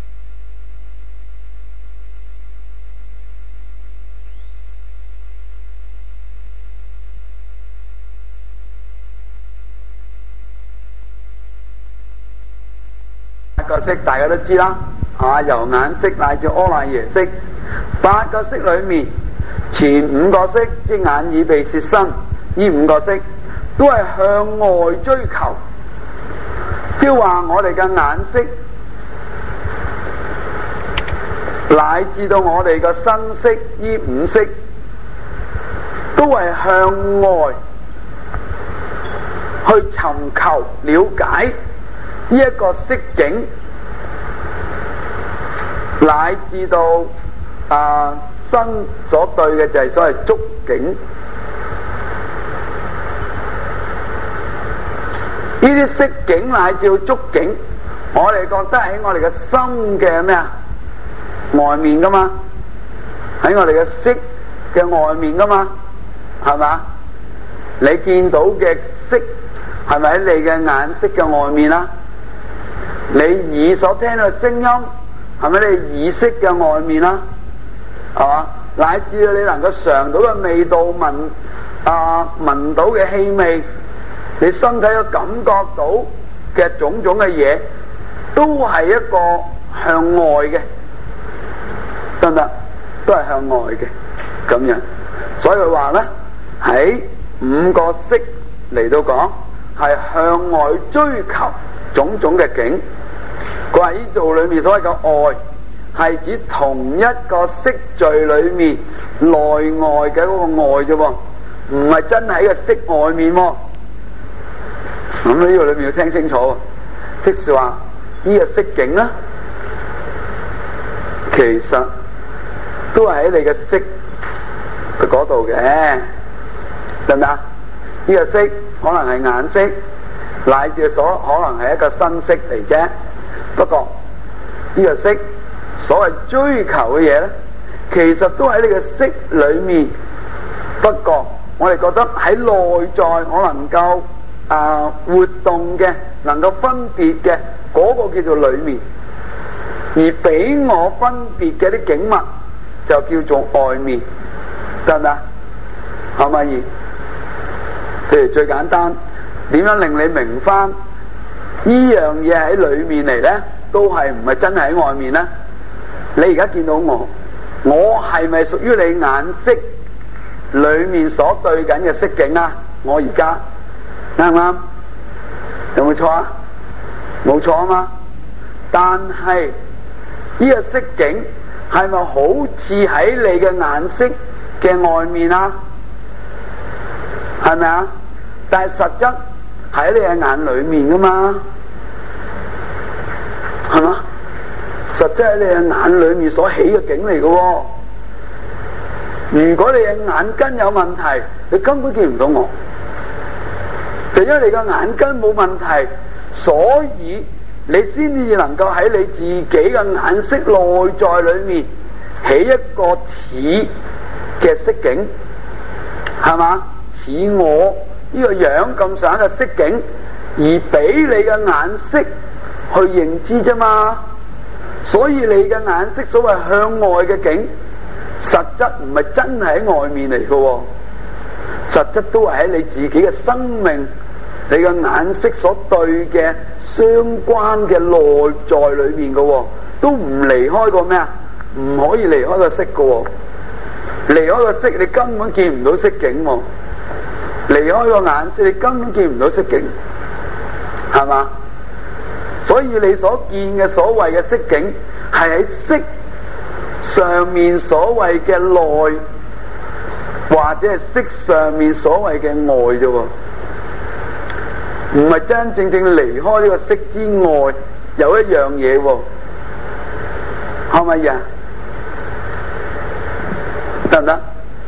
八個色大家都知啦，由眼色乃至阿賴耶識，八個色裏面前五個色，即眼耳鼻舌身，呢五個色都係向外追求，即係話我哋嘅眼色乃至到我哋嘅身色，呢五色都係向外去尋求了解呢一個色境，乃至到身所對嘅就係所謂觸境。呢啲色境乃至到觸境，我哋覺得喺我哋嘅心嘅咩外面噶嘛，喺我哋嘅色嘅外面噶嘛，係嘛？你見到嘅色係咪喺你嘅眼色嘅外面啊？你耳所聽到嘅聲音係咪你耳色嘅外面啊？係嘛？乃至到你能夠嘗到嘅味道、聞到嘅氣味，你身體嘅感覺到嘅種種嘅嘢，都係一個向外嘅，得唔得？都係向外嘅咁樣。所以佢話咧，喺五個色嚟到講，係向外追求種種嘅境。佢話呢度裏面所謂嘅外，係指同一個色聚裏面內外嘅嗰個外啫，唔係真係喺個色外面。咁呢個裏面要聽清楚，即是話呢個色境啦，其實都係喺你嘅色嗰度嘅，得唔得？呢個色可能係眼色，乃至所可能係一個身色嚟啫。不過呢個色所謂追求嘅嘢咧，其實都喺你嘅色裏面。不過我哋覺得喺內在我能夠活動嘅，能夠分別嘅嗰個叫做裏面，而俾我分別嘅啲景物就叫做外面，得唔得？可唔可以？譬如最簡單，點樣令你明翻呢樣嘢喺裏面嚟咧，都係唔係真係喺外面咧？你而家見到我係咪屬於你眼色裏面所對緊嘅色境啊，我而家啱唔啱？有冇錯啊？冇錯啊嘛。但係呢個色境係咪好似喺你嘅眼色嘅外面啊？係咪啊？但係實質喺你嘅眼裏面噶嘛，係嘛？實質喺你嘅眼裏面所起嘅境嚟嘅喎。如果你嘅眼根有問題，你根本見唔到我，就因為你嘅眼根冇問題，所以你先至能夠喺你自己嘅眼色內在裏面起一個似嘅色境，係嘛？似我呢個樣咁上下嘅色境，而俾你嘅眼色去認知啫嘛。所以你嘅眼色所謂向外嘅境，實質唔係真係喺外面嚟嘅，實質都係喺你自己嘅生命，你嘅眼色所對嘅相關嘅內在裏面嘅，都唔離開個咩啊？唔可以離開個色嘅，離開個色你根本見唔到色境，離開個眼色你根本見唔到色境，係嘛？所以你所見嘅所謂嘅色境，係喺色上面所謂嘅內，或者係色上面所謂嘅外啫，唔係真真正正離開呢個色之外有一樣嘢，可唔可以啊？得唔得？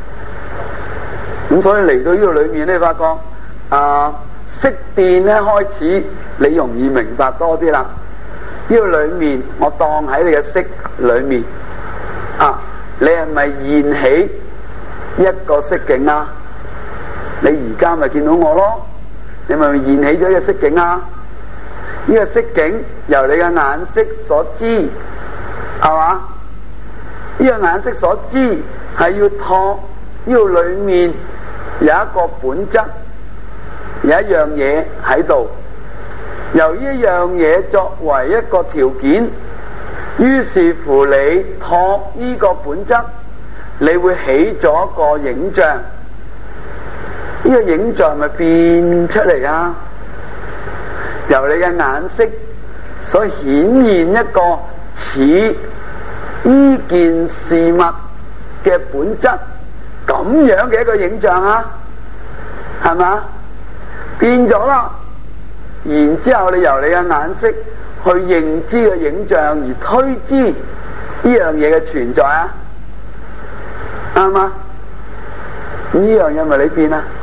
咁所以嚟到呢度裏面咧，你發覺色變咧開始，你容易明白多啲啦。呢個裏面，我當喺你嘅色裏面你係咪現起一個色境啊？你而家咪見到我咯？你咪現起咗一個色境啊？呢個色境由你嘅眼色所知，係嘛？呢個眼色所知係要託呢個裏面有一個本質。有一樣嘢喺度，由呢一樣嘢作為一個條件，於是乎你託呢個本質，你會起咗一個影像。呢個影像咪變出嚟啊？由你嘅眼色所顯現一個似呢件事物嘅本質咁樣嘅一個影像啊，係嘛？變咗啦，然之後你由你嘅眼色去認知嘅影像而推知呢樣嘢嘅存在啊，啱嘛？呢樣嘢咪你變啊？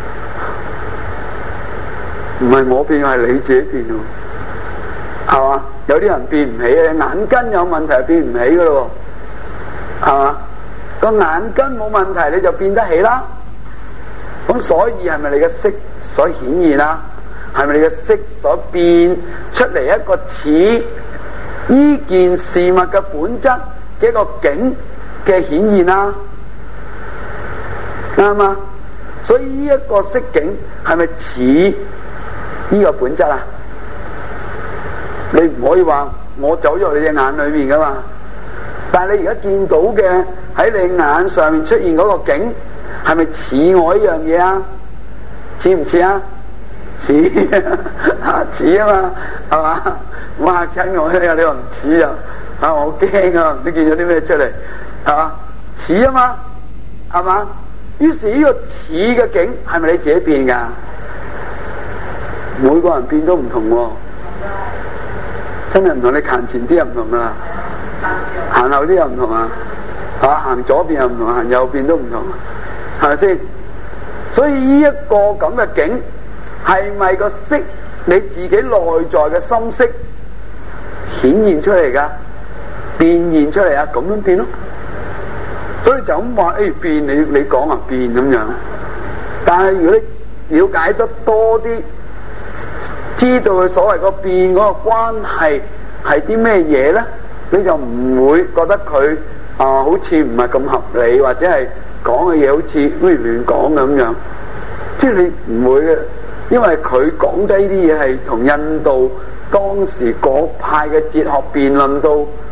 唔係我變，係你自己變喎，係嘛？有啲人變唔起嘅，眼根有問題係變唔起噶咯，係嘛？個眼根冇問題你就變得起啦。咁所以係咪你嘅色所顯現啦？係咪你嘅色所變出嚟一個似呢件事物嘅本質嘅一個境嘅顯現啦？啱嘛？所以呢一個色境係咪似呢個本質啊？你唔可以話我走咗你隻眼裏面噶嘛？但係你而家見到嘅喺你眼上面出現嗰個境，係咪似我呢樣嘢啊？似唔似啊？似似啊嘛，係嘛？我嚇親我咧，你話唔似啊？我好驚啊！你見咗啲咩出嚟？係嘛？似啊嘛，係嘛？於是呢個似嘅境係咪你自己變噶？每個人變都唔同喎，真係唔同。你行前啲又唔同噶啦，行後啲又唔同啊，係嘛？行左邊又唔同，行右邊都唔同，係咪先？所以呢一個咁嘅境係咪個色你自己內在嘅心識顯現出嚟噶，變現出嚟啊？咁樣變咯。所以就咁話變，你講啊變咁樣。但係如果你了解得多啲，知道佢所謂個變嗰個關係係啲咩嘢咧，你就唔會覺得佢好似唔係咁合理，或者係講嘅嘢好似亂講咁樣。即係你唔會嘅，因為佢講低啲嘢係同印度當時嗰派嘅哲學辯論到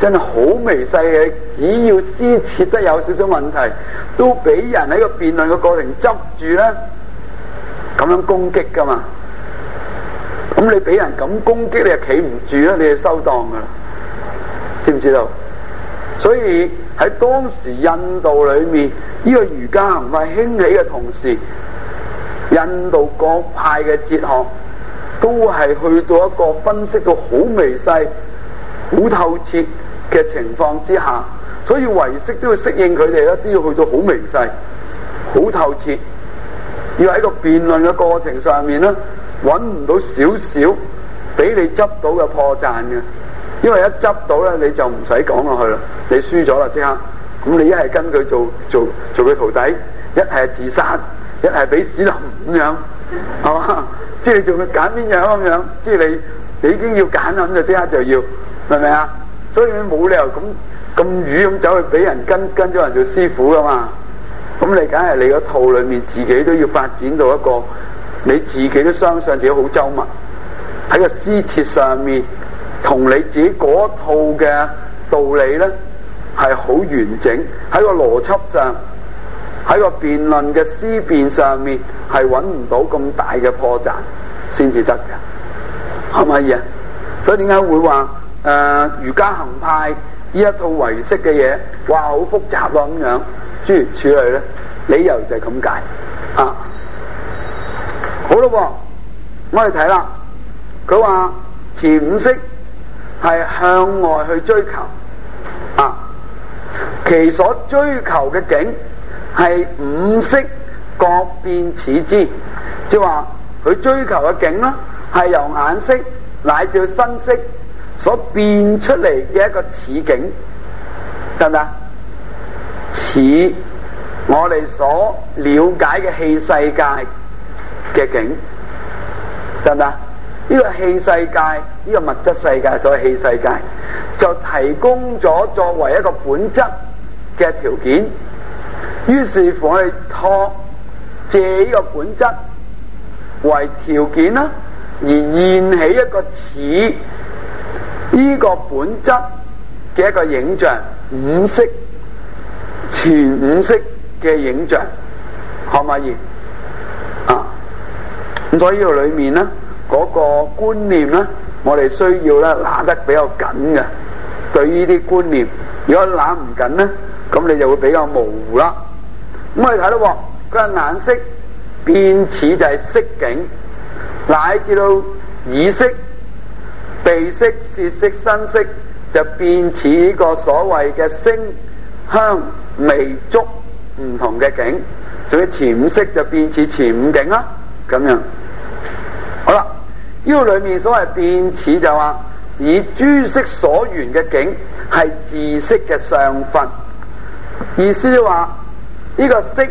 真係好微細嘅，只要施設得有少少問題，都俾人喺個辯論嘅過程執住咧，咁樣攻擊噶嘛。咁你俾人咁攻擊，你就企唔住啦，你就收檔噶啦，知唔知道？所以喺當時印度裏面，呢個儒家行派興起嘅同時，印度各派嘅哲學都係去到一個分析到好微細、好透徹嘅情況之下，所以唯識都要適應佢哋咧，都要去到好微細、好透徹，要喺個辯論嘅過程上面咧，揾唔到少少俾你執到嘅破綻嘅，因為一執到咧你就唔使講落去啦，你輸咗啦即刻。咁你一係跟佢做佢徒弟，一係自殺，一係俾史林咁樣，係嘛？即係你仲要揀邊樣咁樣？即係你已經要揀啦，咁就即刻就要，明唔明啊？所以你冇理由咁愚咁走去俾人跟咗人做師傅噶嘛？咁你梗係你個套裏面自己都要發展到一個你自己都相信自己好周密，喺個施設上面同你自己嗰套嘅道理咧係好完整，喺個邏輯上，喺個辯論嘅思辨上面係揾唔到咁大嘅破綻先至得嘅，係咪啊？所以點解會話儒家行派呢一套唯識嘅嘢，哇好複雜咯咁樣，諸如此類咧，理由就係咁解啊。好咯，我哋睇啦，佢話前五識係向外去追求啊，其所追求嘅境係五識各變此之，即係話佢追求嘅境啦，係由眼識乃至身識所變出嚟嘅一個此境，得唔得？似我哋所了解嘅器世界嘅境，得唔得？呢個器世界，呢個物質世界，所謂器世界，就提供咗作為一個本質嘅條件。於是乎，我哋借呢個本質為條件啦，而現起一個似呢個本質嘅一個影像，五識前五識嘅影像，可唔可以啊？咁所以呢度裏面咧，嗰個觀念咧，我哋需要咧拿得比較緊嘅。對於呢啲觀念，如果拿唔緊咧，咁你就會比較模糊啦。咁我哋睇到佢話眼識變似就係色境，乃至到耳識、鼻識、舌識、身識就變似呢個所謂嘅聲、香、味、觸唔同嘅境，所以前五識就變似前五境啦。咁樣好啦，呢個裏面所謂變似就話以諸識所緣嘅境係自識嘅相分，意思就話呢個識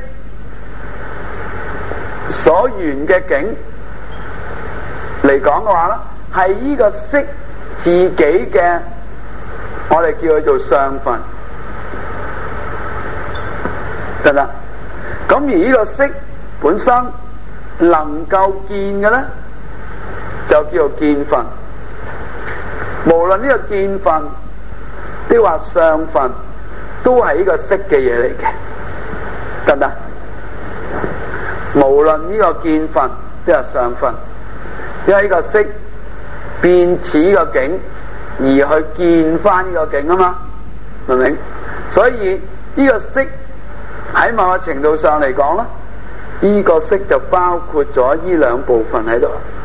所緣嘅境嚟講嘅話咧，係呢個識自己嘅，我哋叫佢做相分，得唔得？咁而呢個識本身能夠見嘅咧，就叫做見分。無論呢個見分，抑或相分，都係呢個識嘅嘢嚟嘅，得唔得？無論呢個見分，抑或相分，因為呢個識變似呢個境，而去見翻呢個境啊嘛，明唔明？所以呢個識喺某個程度上嚟講咧，呢個識就包括咗呢兩部分喺度，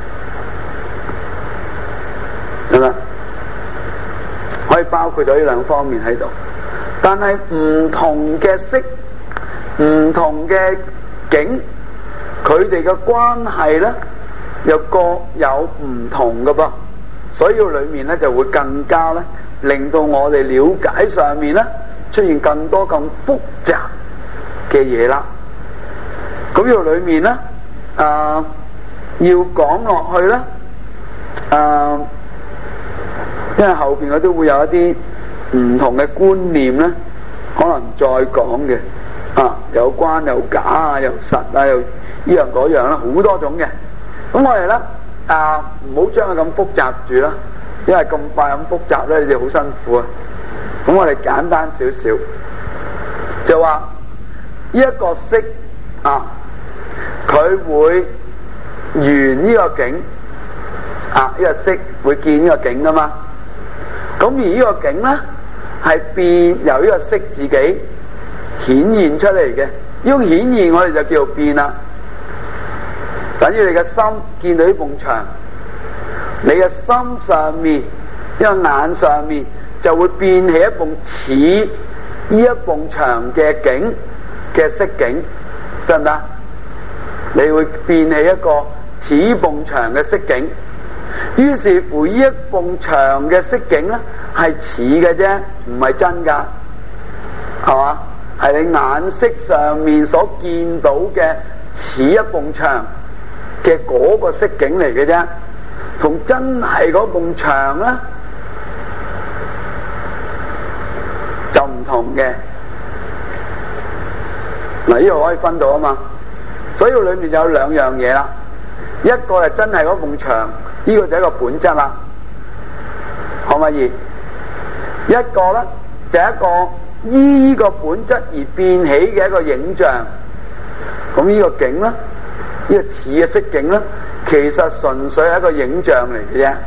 係咪？可以包括咗呢兩方面喺度，但係唔同嘅識、唔同嘅境，佢哋嘅關係咧又各有唔同嘅噃，所以裏面咧就會更加咧令到我哋了解上面咧出現更多咁複雜嘅嘢啦。咁呢度裏面咧要講落去咧因為後邊我都會有一啲唔同嘅觀念咧，可能再講嘅有關有假啊，有實啊，又呢樣嗰樣啦，好多種嘅。咁我哋咧唔好將佢咁複雜住啦，因為咁快咁複雜咧，你哋好辛苦啊。 咁我哋簡單少少，就話呢一個色啊，佢會緣呢個境啊，呢個色會見呢個境噶嘛。咁而呢個境咧係變由呢個色自己顯現出嚟嘅，呢種顯現我哋就叫做變啦。等於你嘅心見到呢埲牆，你嘅心上面一個眼上面就會變起一埲似呢一埲牆嘅景嘅色景，得唔得？你會變起一個似埲牆嘅色景，於是乎呢一埲牆嘅色景咧係似嘅啫，唔係真噶，係嘛？係你眼色上面所見到嘅似一埲牆嘅嗰個色景嚟嘅啫，同真係嗰埲牆咧就唔同嘅。嗱，呢度可以分到啊嘛，所以裏面就有兩樣嘢啦，一個係真係嗰埲牆，呢個就係一個本質啦，可唔可以？一個咧就係一個依呢個本質而變起嘅一個影像，咁呢個景咧，呢個似嘅色景咧，其實純粹係一個影像嚟嘅啫，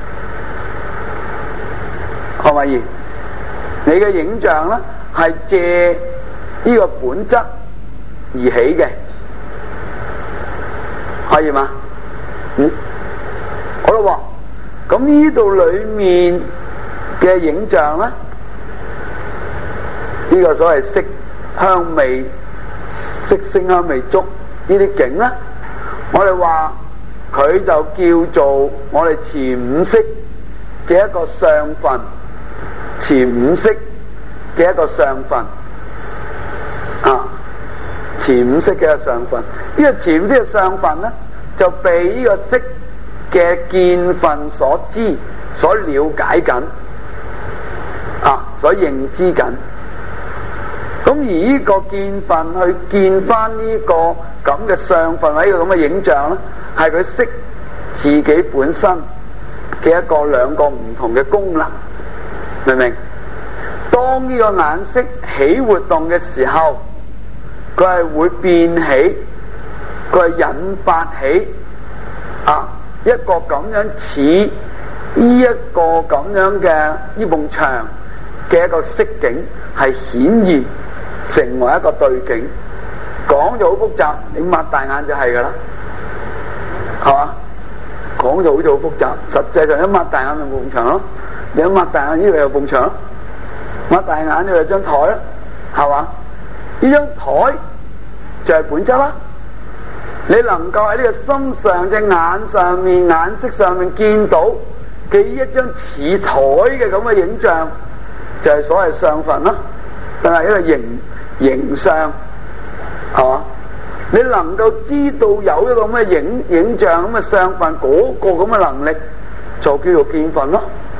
可唔可以？你嘅影像咧係借呢個本質而起嘅，可以嗎？好啦，咁呢度裏面嘅影像咧，呢個所謂色香味色聲香味觸呢啲景咧，我哋話佢就叫做我哋前五識嘅一個相分，前五識嘅一個相分啊，前五識嘅一個相分。呢個前五識嘅相分咧，就被呢個識嘅見分所知、所了解緊啊，所認知緊。咁而呢個見分去見翻呢個咁嘅相分或者呢個咁嘅影像咧，係佢識自己本身嘅一個兩個唔同嘅功能，明唔明？當呢個眼識起活動嘅時候，佢係會變起，佢係引發起啊一個咁樣似呢一個咁樣嘅呢埲牆嘅一個色景，係顯現成為一個對景。講就好複雜，你擘大眼就係噶啦，係嘛？講就好似好複雜，實際上一擘大眼咪埲牆咯，你一擘大眼呢度有埲牆咯，擘大眼呢度有張台咯，係嘛？呢張台就係本質啦。你能夠喺呢個心上隻眼上面、眼色上面見到嘅一張似台嘅咁嘅影像，就係所謂相分啦，但係一個形相，係嘛？你能夠知道有一個咁嘅影像咁嘅相分，嗰個咁嘅能力就叫做見分咯。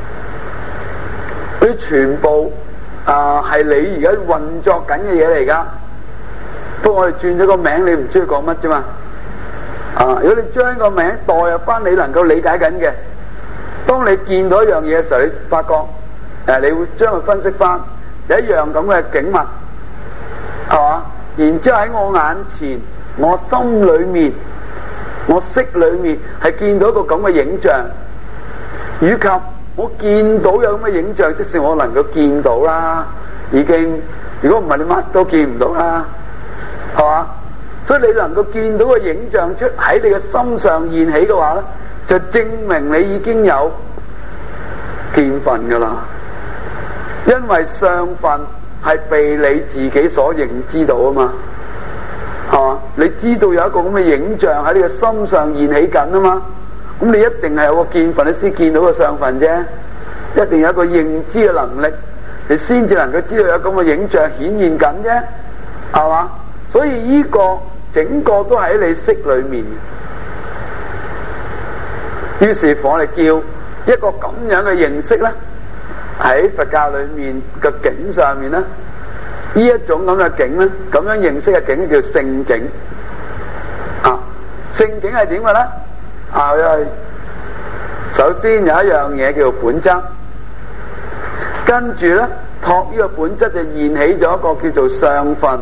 佢全部係你而家運作緊嘅嘢嚟噶，不過我哋轉咗個名，你唔知佢講乜啫嘛。如果你將個名代入翻你能夠理解緊嘅，當你見到一樣嘢嘅時候，你發覺你會將佢分析翻有一樣咁嘅景物，係嘛？然之後喺我眼前，我心裏面，我色裏面係見到一個咁嘅影像，以及我見到有咁嘅影像，即使我能夠見到啦，已經。如果唔係，你乜都見唔到啦，係嘛？所以你能夠見到個影像出喺你嘅心上現起嘅話咧，就證明你已經有見分噶啦。因為相分係被你自己所認知到啊嘛，係嘛？你知道有一個咁嘅影像喺你嘅心上現起緊啊嘛，咁你一定係有個見分，你先見到個相分啫。一定有一個認知嘅能力，你先至能夠知道有咁嘅影像顯現緊啫，係嘛？所以呢個整個都喺你識裏面。於是乎我哋叫一個咁樣嘅認識咧，喺佛教裏面嘅境上面咧，呢一種咁嘅境咧，咁樣認識嘅境叫聖境。聖境係點嘅咧？首先有一樣嘢叫做本質，跟住咧託呢個本質就現起咗一個叫做相分，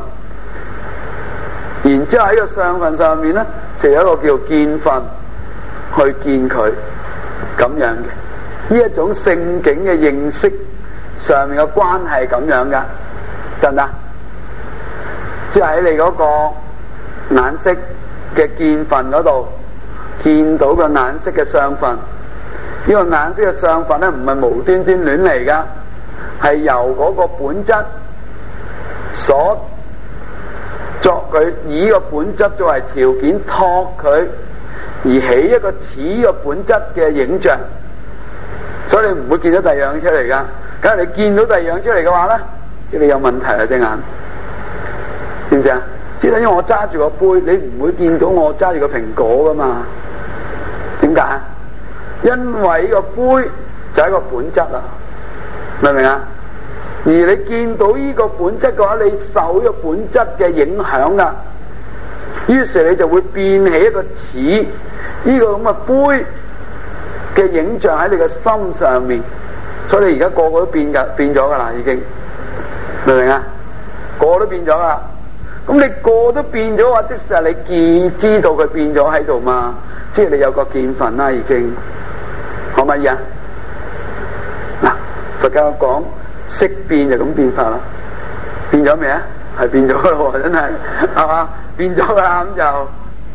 然之後喺個相分上面咧就有一個叫見分去見佢咁樣嘅，呢一種性境嘅認識上面嘅關係咁樣噶，得唔得？即係喺你嗰個眼色嘅見分嗰度見到個眼色嘅相分，呢個眼色嘅相分咧唔係無端端亂嚟噶，係由嗰個本質所作，佢以呢個本質作為條件託佢而起一個似呢個本質嘅影像，所以你唔會見到第二樣出嚟噶。假如你見到第二樣出嚟嘅話咧，即係你有問題啦隻眼，知唔知啊？即係等於我揸住個杯，你唔會見到我揸住個蘋果噶嘛？點解？因為呢個杯就係一個本質啦，明唔明啊？而你見到呢個本質嘅話，你受呢個本質嘅影響噶，於是你就會變起一個似呢個咁嘅杯嘅影像喺你嘅心上面，所以你而家個個都變咗噶啦，已經明唔明啊？個個都變咗啦。咁你個個都變咗話，即使係你知道佢變咗喺度嘛，即係你有個見分啦，已經可唔可以啊？嗱，佛教講識變就咁變法啦，變咗未啊？係變咗咯，真係係嘛？變咗啦，咁就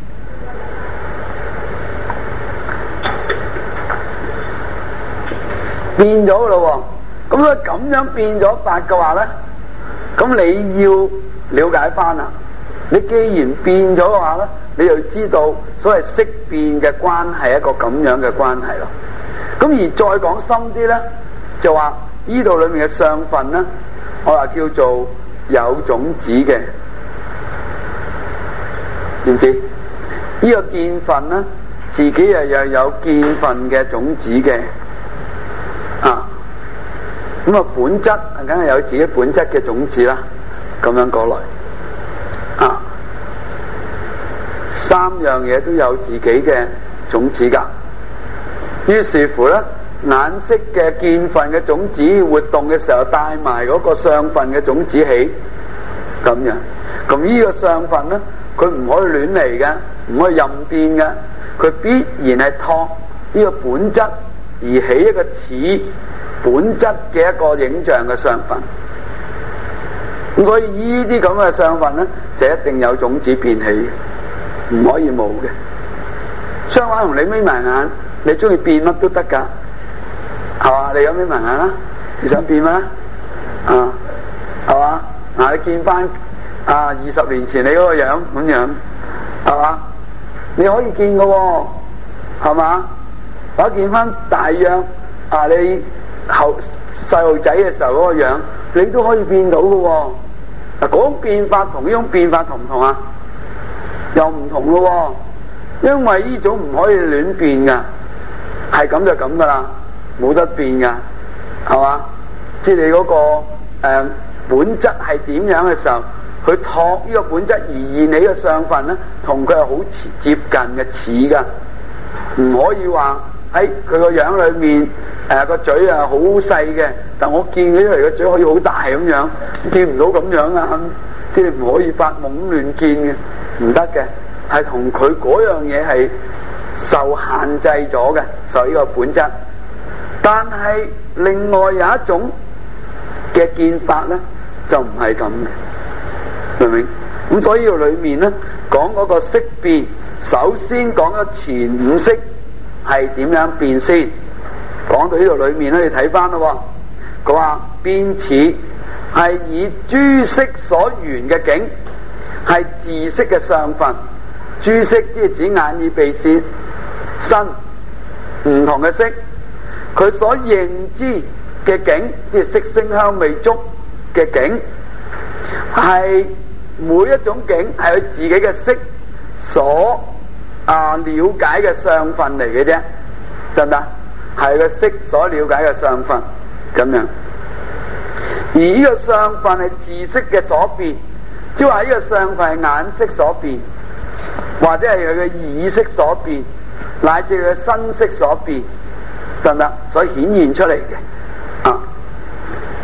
變咗咯。咁所以咁樣變咗法嘅話咧，咁你要了解翻啦。你既然變咗嘅話咧，你就知道所謂識變嘅關係，一個咁樣嘅關係咯。咁而再講深啲咧，就話呢度裏面嘅相分咧，我話叫做有種子嘅，知唔知？呢個見分咧，自己又有見分嘅種子嘅啊。咁啊，本質梗係有自己本質嘅種子啦。咁樣過來啊，三樣嘢都有自己嘅種子噶。於是乎咧，眼識嘅見分嘅種子活動嘅時候，帶埋嗰個相分嘅種子起，咁樣。咁呢個相分咧，佢唔可以亂嚟嘅，唔可以任變嘅，佢必然係託呢個本質而起一個似本質嘅一個影像嘅相分。咁所以呢啲咁嘅相分咧，就一定有種子變起嘅，唔可以冇嘅。相反同你眯埋眼，你中意變乜都得噶，係嘛？你有眯埋眼啦，你想變咩啊？啊，係嘛？嗱，你見翻20年前你嗰個樣咁樣，係嘛？你可以見噶喎，係嘛？或者見翻大約你細路仔嘅時候嗰個樣，你都可以變到噶喎。嗱，嗰種變法同呢種變法同唔同啊？又唔同咯喎，因為呢種唔可以亂變噶，係咁就咁噶啦，冇得變噶，係嘛？即係你嗰個本質係點樣嘅時候，佢託呢個本質而現起嘅相分咧，同佢係好接近嘅，似噶，唔可以話喺佢個樣裏面個嘴好細嘅，但我見起嚟個嘴可以好大咁樣，見唔到咁樣啊！即係唔可以發夢亂見嘅，唔得嘅，係同佢嗰樣嘢係受限制咗嘅，受呢個本質。但係另外有一種嘅見法咧，就唔係咁嘅，明唔明？咁所以呢度裏面咧講嗰個識變，首先講咗前五識係點樣變先。講到呢度裏面咧，你睇翻咯，佢話變似係以諸識所緣嘅境，係自識嘅相分。諸識即係指眼耳鼻舌身唔同嘅識，佢所認知嘅境，即係色聲香味觸嘅境，係每一種境係佢自己嘅識所了解嘅相分嚟嘅啫，得唔得？係個識所了解嘅相分咁樣，而呢個相分係自識嘅所變，即係話呢個相分係眼識所變，或者係佢嘅耳識所變，乃至佢嘅身識所變，得唔得？所以顯現出嚟嘅啊。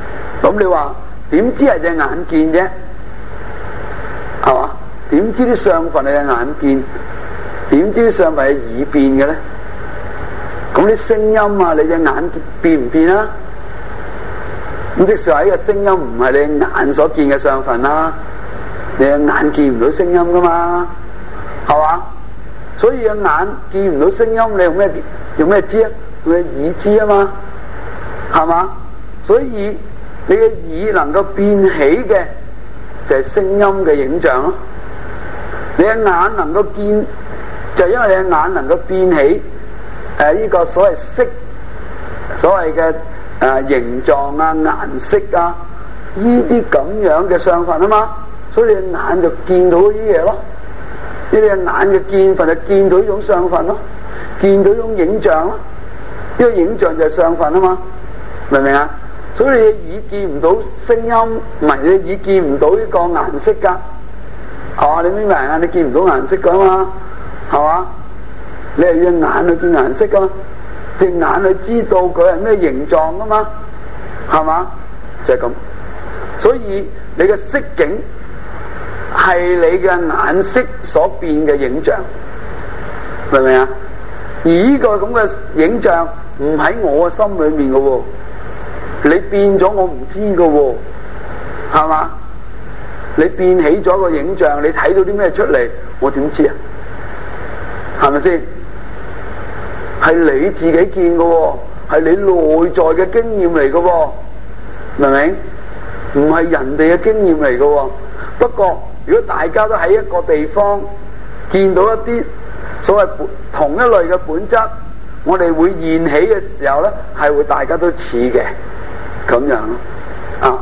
咁你話點知係隻眼見啫？係嘛？點知啲相分係隻眼見？點知啲相分係耳變嘅咧？咁啲聲音啊，你隻眼變唔變啊？咁即係話呢個聲音唔係你眼所見嘅相分啦，你嘅眼見唔到聲音噶嘛，係嘛？所以嘅眼見唔到聲音，你用咩知啊？用耳知啊嘛，係嘛？所以你嘅耳能夠變起嘅就係聲音嘅影像咯。你嘅眼能夠見，就係因為你嘅眼能夠變起呢個所謂色，所謂嘅形狀啊、顏色啊，呢啲咁樣嘅相分啊嘛，所以你嘅眼就見到呢啲嘢咯。你嘅眼嘅見分就見到呢種相分咯，見到呢種影像咯。呢個影像就係相分啊嘛，明唔明啊？所以你嘅耳見唔到聲音，唔係你嘅耳見唔到呢個顏色噶，係嘛？你明唔明啊？你見唔到顏色噶嘛，係嘛？你係用眼去見顏色噶嘛，隻眼去知道佢係咩形狀噶嘛，係嘛？就係咁。所以你嘅色境係你嘅眼色所變嘅影像，明唔明啊？而呢個咁嘅影像唔喺我嘅心裏面嘅喎，你變咗我唔知嘅喎，係嘛？你變起咗個影像，你睇到啲咩出嚟，我點知啊？係咪先？係你自己見嘅喎，係你內在嘅經驗嚟嘅喎，明唔明？唔係人哋嘅經驗嚟嘅喎。不過如果大家都喺一個地方見到一啲所謂同一類嘅本質，我哋會現起嘅時候咧，係會大家都似嘅咁樣啊。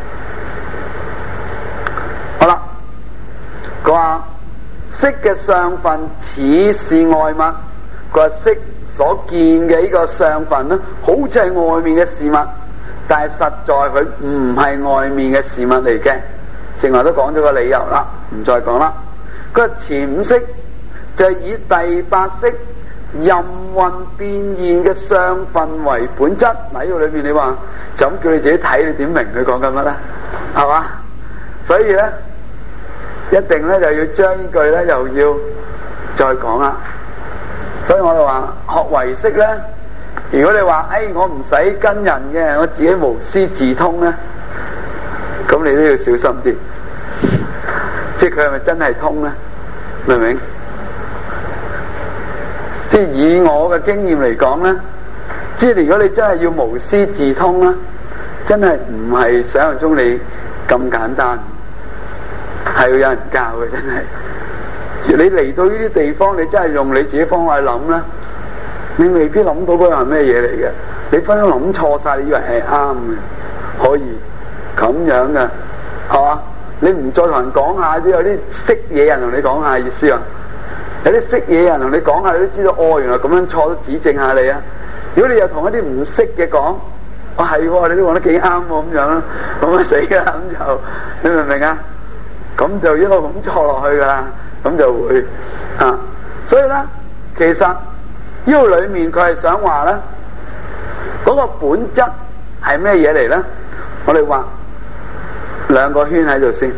好啦，佢話色嘅相分似是外物，佢話色所見嘅呢個相分咧，好似係外面嘅事物，但係實在佢唔係外面嘅事物嚟嘅。正話都講咗個理由啦，唔再講啦。佢話前五色就係以第八色任運變現嘅相分為本質。喺呢個裏面你話就咁叫你自己睇，你點明佢講緊乜咧？係嘛？所以咧一定咧就要將呢句咧又要再講啦。所以我就話學唯識咧，如果你話我唔使跟人嘅，我自己無師自通咧，咁你都要小心啲，即係佢係咪真係通咧？明唔明？即係以我嘅經驗嚟講咧，即係如果你真係要無師自通啦，真係唔係想象中你咁簡單，係要有人教嘅，真係。你嚟到呢啲地方，你真係用你自己方法去諗啦，你未必諗到嗰樣係咩嘢嚟嘅，你分分諗錯晒，你以為係啱嘅，可以咁樣嘅，係嘛？你唔再同人講下啲，有啲識嘢人同你講下意思啊，有啲識嘢人同你講下，你都知道哦，原來咁樣錯，都指正下你啊。如果你又同一啲唔識嘅講，係喎，你都講得幾啱喎，咁樣啦，咁啊死啦，咁就你明唔明啊？咁就一路咁錯落去噶啦，咁就會啊。所以咧，其實呢個裏面佢係想話咧，嗰個本質係咩嘢嚟咧？我哋畫兩個圈喺度先，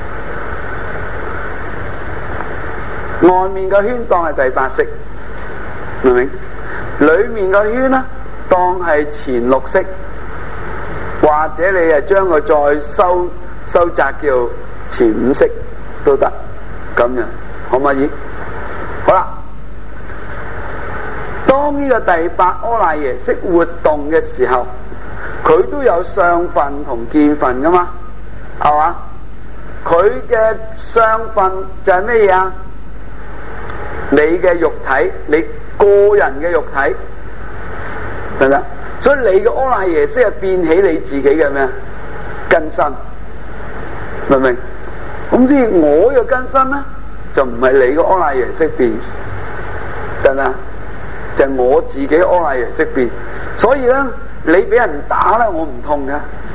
外面個圈當係第八色，明唔明？裏面個圈咧當係前六色，或者你係將佢再收窄叫前五色都得，咁樣可唔可以？好啦，當呢個第八阿賴耶識活動嘅時候，佢都有相分同見分噶嘛，係嘛？佢嘅相分就係咩嘢啊？你嘅肉體，你個人嘅肉體，得唔得？所以你嘅阿賴耶識係變起你自己嘅咩根身，明唔明？咁所以我嘅根身咧就唔係你嘅阿賴耶識變，得唔得？就係我自己阿賴耶識變。所以咧，你俾人打咧，我唔痛㗎。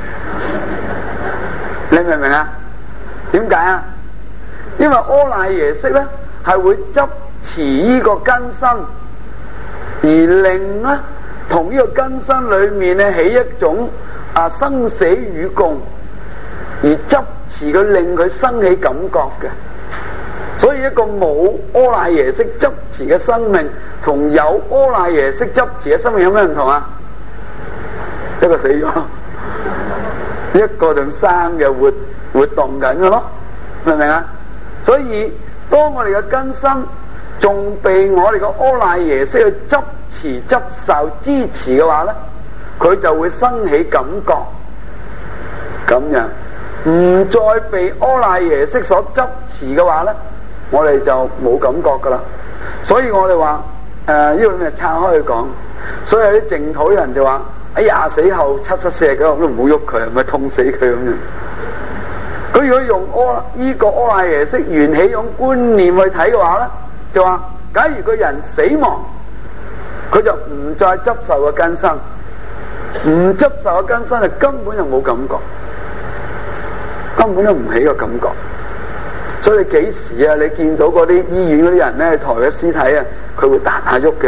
你明唔明啊？點解啊？因為阿賴耶識咧係會執持呢個根身，而令咧同呢個根身裏面咧起一種生死與共而執持佢，令佢生起感覺嘅。所以一個冇阿賴耶識執持嘅生命，同有阿賴耶識執持嘅生命有咩唔同啊？一個死咗，一個仲生嘅活動緊嘅咯，明唔明啊？所以當我哋嘅根身仲被我哋嘅阿賴耶識去執持、執受、支持嘅話咧，佢就會生起感覺，咁樣唔再被阿賴耶識所執持嘅話咧，我哋就冇感覺噶啦。所以我哋話呢個咩拆開去講，所以有啲淨土人就話：哎呀，死後七四嘅，我都唔好喐佢，咪痛死佢咁樣。佢如果用呢個阿賴耶識緣起種觀念去睇嘅話咧，就話假如個人死亡，佢就唔再執受個根身，唔執受個根身就根本就冇感覺，根本都唔起個感覺。所以你幾時啊？你見到嗰啲醫院嗰啲人咧，抬嘅屍體啊，佢會彈下喐嘅，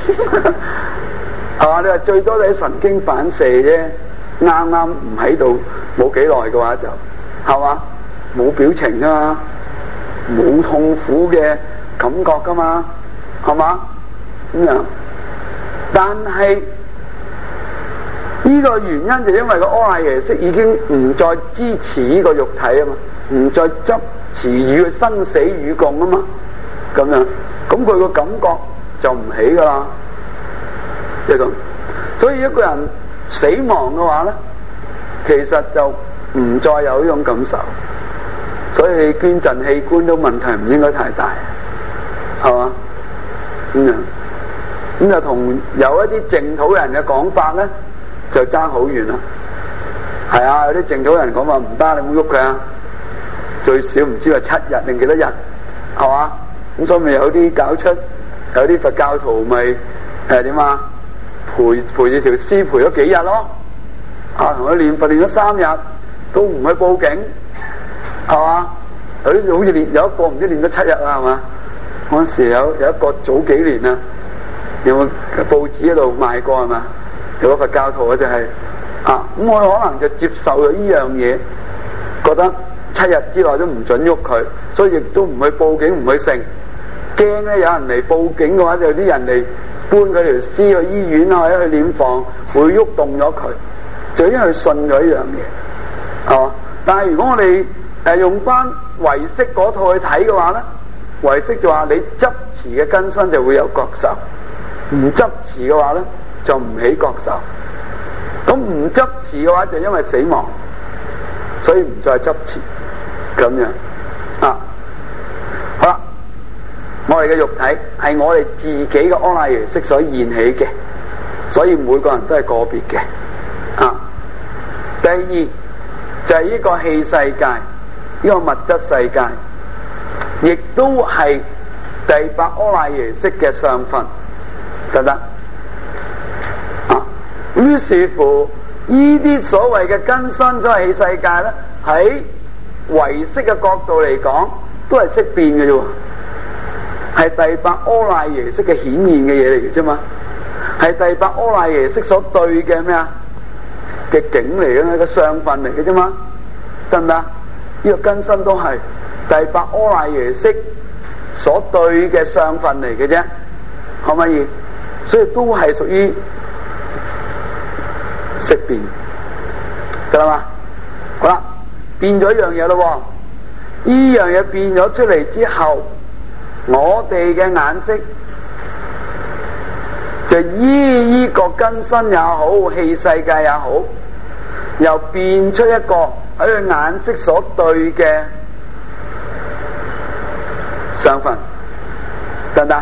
係嘛？你話最多都係神經反射啫，啱啱唔喺度冇幾耐嘅話就係嘛，冇表情噶嘛，冇痛苦嘅感覺噶嘛，係嘛咁樣。但係呢個原因就因為個阿賴耶識已經唔再支持呢個肉體啊嘛，唔再執持與佢生死與共啊嘛，咁樣咁佢個感覺就唔起噶啦，即係咁。所以一個人死亡嘅話咧，其實就唔再有呢種感受。所以捐贈器官都問題唔應該太大，係嘛咁樣。咁就同有一啲淨土人嘅講法咧，就爭好遠啦。係啊，有啲淨土人講話唔得，你唔好喐佢啊！最少唔知話7日定幾多日，係嘛？咁所以咪有啲搞出，有啲佛教徒咪點啊？陪住條屍陪咗幾日咯，同佢練佛練咗3日，都唔去報警，係嘛？有啲好似有一個唔知練咗7日啦，係嘛？嗰時有一個早幾年啊，有冇報紙喺度賣過係嘛？有個佛教徒就係咁我可能就接受咗呢樣嘢，覺得7日之內都唔准喐佢，所以亦都唔去報警，唔去成，驚咧有人嚟報警嘅話，就有啲人嚟搬佢條屍去醫院啊，或者去殮房會喐動咗佢，就因為佢信咗呢樣嘢，係嘛？但係如果我哋用翻唯識嗰套去睇嘅話咧，唯識就話你執持嘅根身就會有覺受，唔執持嘅話咧就唔起覺受。咁唔執持嘅話就因為死亡，所以唔再執持咁樣啊。好啦，我哋嘅肉體係我哋自己嘅阿賴耶識所現起嘅，所以每個人都係個別嘅啊。第二就係呢個器世界，呢個物質世界，亦都係第8阿賴耶識嘅相分，得唔得？於是乎，呢啲所謂嘅根身所謂器世界咧，喺唯識嘅角度嚟講，都係識變嘅啫，係第8阿賴耶識嘅顯現嘅嘢嚟嘅啫嘛，係第8阿賴耶識所對嘅咩啊嘅境嚟嘅，一個相分嚟嘅啫嘛，得唔得？呢個根身都係第8阿賴耶識所對嘅相分嚟嘅啫，可唔可以？所以都係屬於識變，得啦嘛？好啦，變咗一樣嘢咯，呢樣嘢變咗出嚟之後，我哋嘅眼識就依個根身也好，器世界也好，又變出一個喺佢眼識所對嘅相分，得唔得？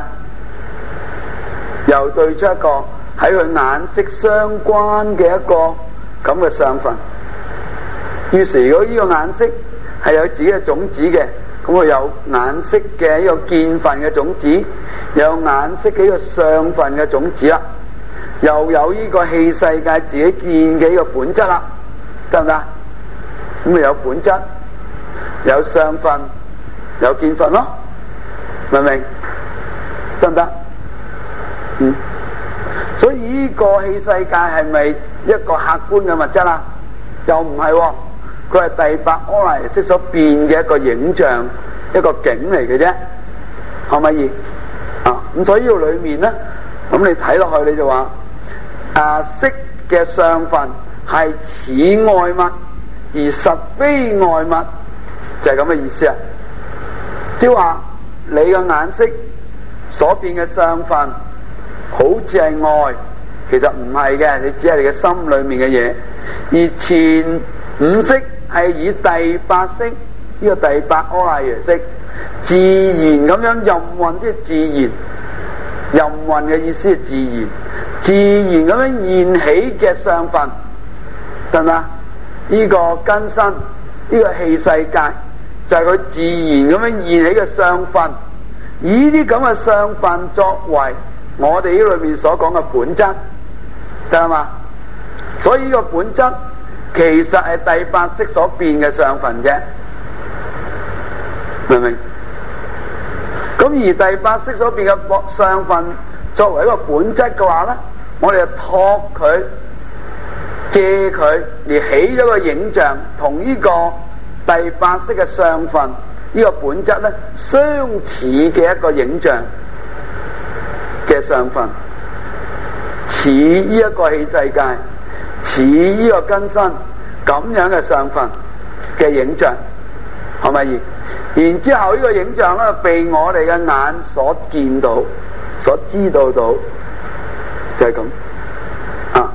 又對出一個喺佢眼識相關嘅一個咁嘅相分。於是如果呢個眼識係有自己嘅種子嘅，咁佢有眼識嘅呢個見分嘅種子，有眼識嘅呢個相分嘅種子啦，又有呢個器世界自己見嘅呢個本質啦，得唔得？咁咪有本質，有相分，有見分咯，明唔明？得唔得？ 所以呢個器世界係咪一個客觀嘅物質啊？又唔係喎，佢係第八阿賴耶識所變嘅一個影像，一個景嚟嘅啫，可唔可以？咁所以呢度裏面咧，咁你睇落去你就話色嘅相分係似外物而實非外物，就係咁嘅意思啊！即係話你嘅眼色所變嘅相分好似係外，其實唔係嘅，你只係你嘅心裏面嘅嘢。而前五識係以第八識，呢個第八阿賴耶識自然咁樣任運，即係自然任運嘅意思係自然咁樣現起嘅相分，得唔得？呢個根身，呢個器世界就係佢自然咁樣現起嘅相分，以啲咁嘅相分作為我哋呢裏面所講嘅本質，得嘛？所以呢個本質其實係第八識所變嘅相分啫，明唔明？咁而第八識所變嘅相分作為一個本質嘅話咧，我哋就託佢借佢而起咗個影像，同呢個第八識嘅相分呢個本質咧相似嘅一個影像嘅相分，似呢一個器世界，似呢個根身咁樣嘅相分嘅影像，可唔可以？然之後呢個影像咧被我哋嘅眼所見到、所知道到，就係咁啊。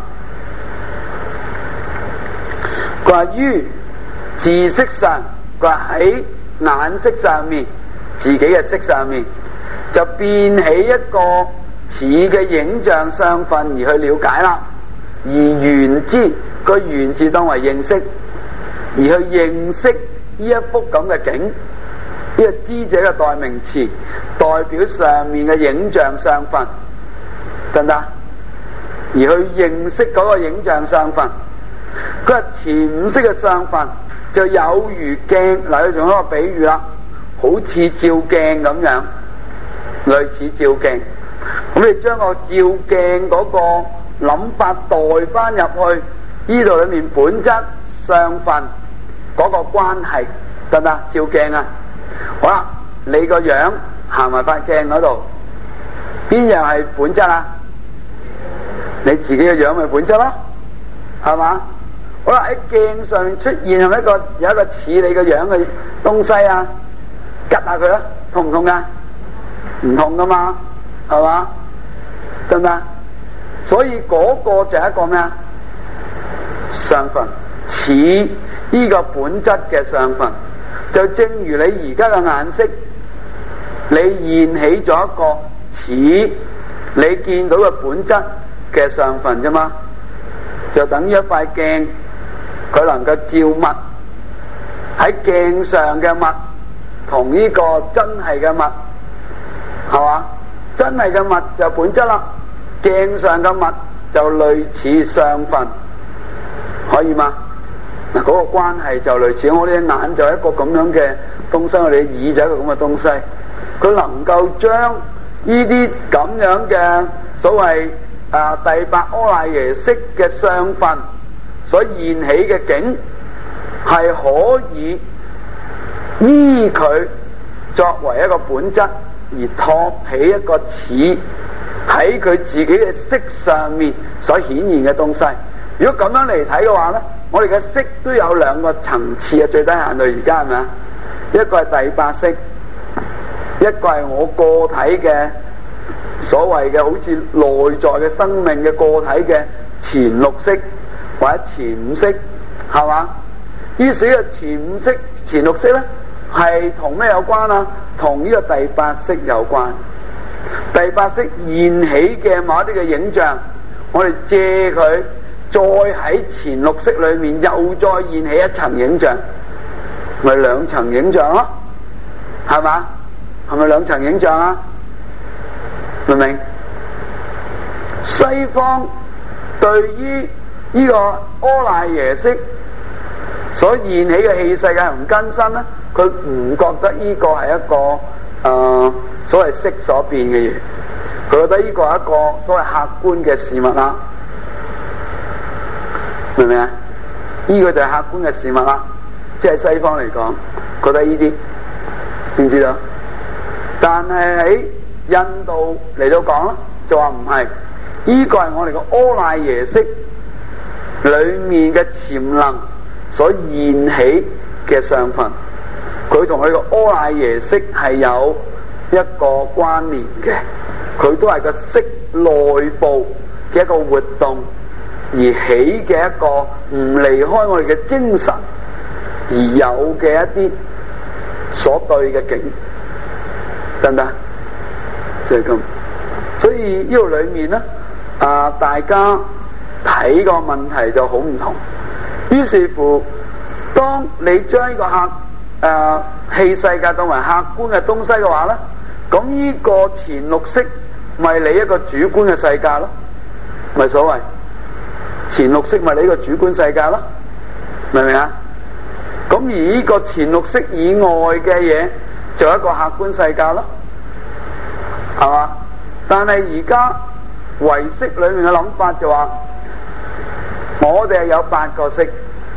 佢話於自色上，佢話喺眼色上面，自己嘅色上面就變起一個似嘅影像相分而去了解啦。而緣之，個緣字當為認識，而去認識呢一幅咁嘅景，呢個知者嘅代名詞，代表上面嘅影像相分，得唔得？而去認識嗰個影像相分，佢話前五識嘅相分就有如鏡，嗱，佢仲有一個比喻啦，好似照鏡咁樣，類似照鏡。咁你將個照鏡嗰個諗法代翻入去呢度裏面本質相分嗰個關係，得唔得？照鏡啊，好啦，你個樣行埋塊鏡嗰度，邊樣係本質啊？你自己嘅樣咪本質咯，係嘛？好啦，喺鏡上面出現係咪有一個似你個樣嘅東西啊？吉下佢啦，痛唔痛噶？唔痛噶嘛，係嘛？得唔得？所以嗰個就係一個咩啊？相分，似呢個本質嘅相分，就正如你而家嘅眼色，你現起咗一個似你見到嘅本質嘅相分啫嘛，就等於一塊鏡，佢能夠照物，喺鏡上嘅物同呢個真係嘅物，係嘛？真係嘅物就本質啦，鏡上嘅物就類似相分，可以嗎？嗱，嗰個關係就類似，我哋嘅眼就係一個咁樣嘅東西，我哋嘅耳就係一個咁嘅東西，佢能夠將呢啲咁樣嘅所謂第八阿賴耶識嘅相分所現起嘅境，係可以依佢作為一個本質而托起一個似喺佢自己嘅色上面所顯現嘅東西。如果咁樣嚟睇嘅話咧，我哋嘅色都有兩個層次嘅最低限度，而家係咪啊？一個係第八識，一個係我個體嘅所謂嘅好似內在嘅生命嘅個體嘅前六識或者前五識，係嘛？於是呢個前五識、前六識咧係同咩有關啊？同呢個第八識有關。第八識現起嘅某一啲嘅影像，我哋借佢再喺前六識裏面又再現起一層影像，咪兩層影像咯，係嘛？係咪兩層影像啊？明唔明？西方對於呢個阿賴耶識所現起嘅器世界同根身咧，佢唔覺得呢個係一個所謂色所變嘅嘢，佢覺得呢個係一個所謂客觀嘅事物啦，明唔明啊？呢個就係客觀嘅事物啦，即係西方嚟講，覺得呢啲知唔知道？但係喺印度嚟到講咧，就話唔係，呢個係我哋個阿賴耶識裏面嘅潛能所現起嘅相分，佢同佢個阿賴耶識係有一個關聯嘅，佢都係個識內部嘅一個活動而起嘅一個唔離開我哋嘅精神而有嘅一啲所對嘅境，得唔得？就係咁。所以呢度裏面咧，大家睇個問題就好唔同。於是乎，當你將呢個氣世界當為客觀嘅東西嘅話咧，咁呢個前六識咪你一個主觀嘅世界咯，咪所謂前六識咪你一個主觀世界咯，明唔明啊？咁而呢個前六識以外嘅嘢就一個客觀世界咯，係嘛？但係而家唯識裏面嘅諗法就話，我哋係有8個識，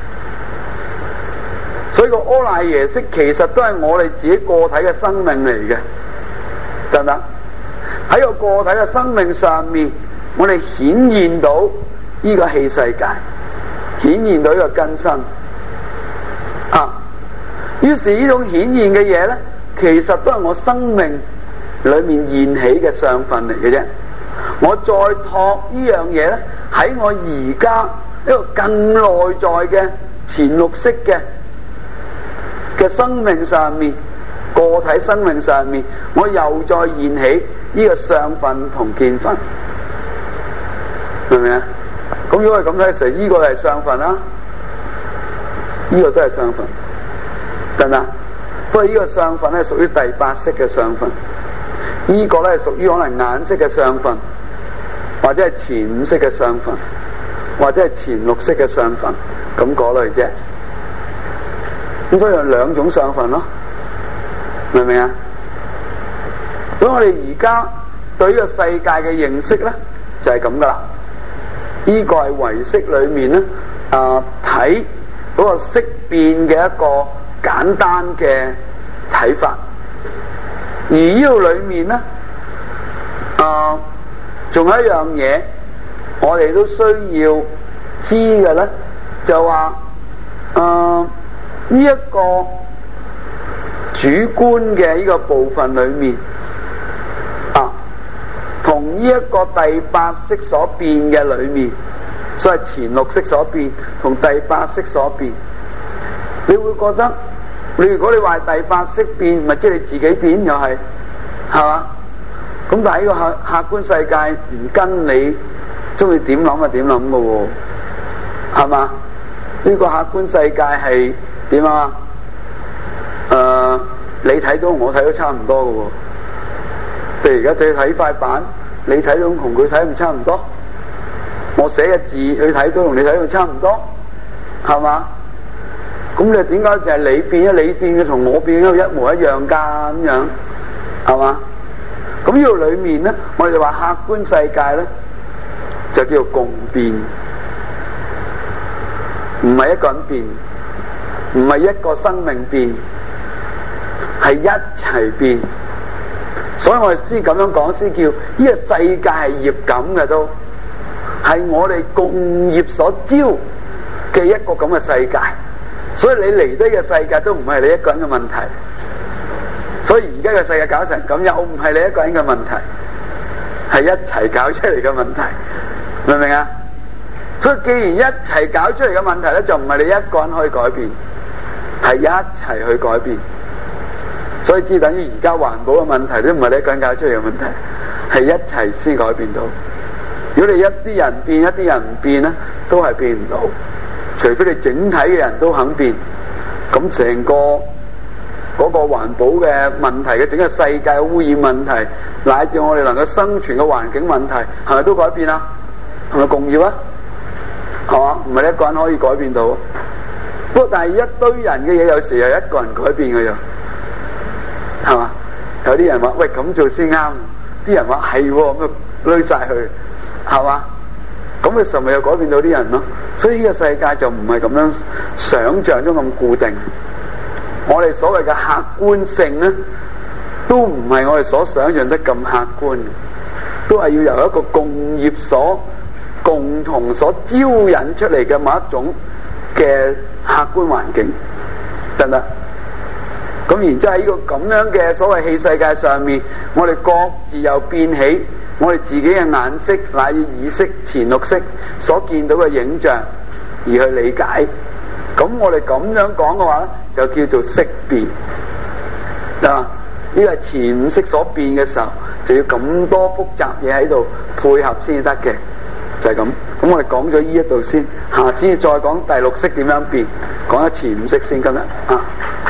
所以個阿賴耶識其實都係我哋自己個體嘅生命嚟嘅，得唔得？喺個個體嘅生命上面，我哋顯現到呢個氣世界，顯現到呢個根身啊。於是呢種顯現嘅嘢咧，其實都係我生命裏面現起嘅相分嚟嘅啫。我再託呢樣嘢咧，喺我而家一個更內在嘅前六識嘅生命上面，個體生命上面，我又再現起呢個相分同見分，明唔明啊？咁如果係咁睇嘅時候，呢個係相分啦，呢個都係相分，得唔得？不過呢個相分咧係屬於第8識嘅相分，呢個咧係屬於可能眼識嘅相分，或者係前5識嘅相分，或者係前6識嘅相分，咁嗰類啫。咁所以有2種相分咯，明唔明啊？所以我哋而家對呢個世界嘅認識咧，就係咁噶啦。呢個係唯識裏面咧，睇嗰個識變嘅一個簡單嘅睇法。而呢度裏面咧，仲有一樣嘢，我哋都需要知嘅咧，就話呢一個主觀嘅呢個部分裏面同呢一個第8識所變嘅裏面，所謂前6識所變同第8識所變，你會覺得如果你話第8識變，咪即係你自己變又係嘛？咁但係呢個客觀世界唔跟你中意點諗就點諗嘅喎，係嘛？呢個客觀世界係點啊？你睇到我睇到差唔多嘅喎。譬如而家睇塊板，你睇到同佢睇唔差唔多。我寫嘅字你睇到同你睇到差唔多，係嘛？咁你點解就係你變咗你變嘅同我變咗一模一樣㗎咁樣，係嘛？咁呢度裏面咧，我哋話客觀世界咧就叫做共變，唔係一個人變，唔係一個生命變，係一齊變。所以我哋先咁樣講，先叫呢個世界係業感嘅，都係我哋共業所招嘅一個咁嘅世界。所以你嚟得嘅世界都唔係你一個人嘅問題。所以而家嘅世界搞成咁，又唔係你一個人嘅問題，係一齊搞出嚟嘅問題，明唔明啊？所以既然一齊搞出嚟嘅問題咧，就唔係你一個人可以改變，係一齊去改變。所以只等於而家環保嘅問題都唔係你一個人搞出嚟嘅問題，係一齊先改變到。如果你一啲人變，一啲人唔變咧，都係變唔到。除非你整體嘅人都肯變，咁成個嗰個環保嘅問題嘅整個世界嘅污染問題，乃至我哋能夠生存嘅環境問題，係咪都改變啊？係咪共業啊？係嘛？唔係你一個人可以改變到。不過但係一堆人嘅嘢，有時係一個人改變嘅啫，係嘛？有啲人話喂，咁做先啱， 啲人話係咁就累晒佢，係嘛？咁嘅時候咪又改變到啲人咯。所以呢個世界就唔係咁樣想象中咁固定。我哋所謂嘅客觀性咧，都唔係我哋所想象得咁客觀，都係要由一個共業所共同所招引出嚟嘅某一種嘅客觀環境，得唔得？咁然之後喺呢個咁樣嘅所謂器世界上面，我哋各自又變起我哋自己嘅眼識乃至耳識前六識所見到嘅影像而去理解。咁我哋咁樣講嘅話咧，就叫做識變。呢個係前五識所變嘅時候，就要咁多複雜嘢喺度配合先得嘅，就係咁。咁我哋講咗呢一度先，下次再講第六識點樣變，講咗前五識先今日啊。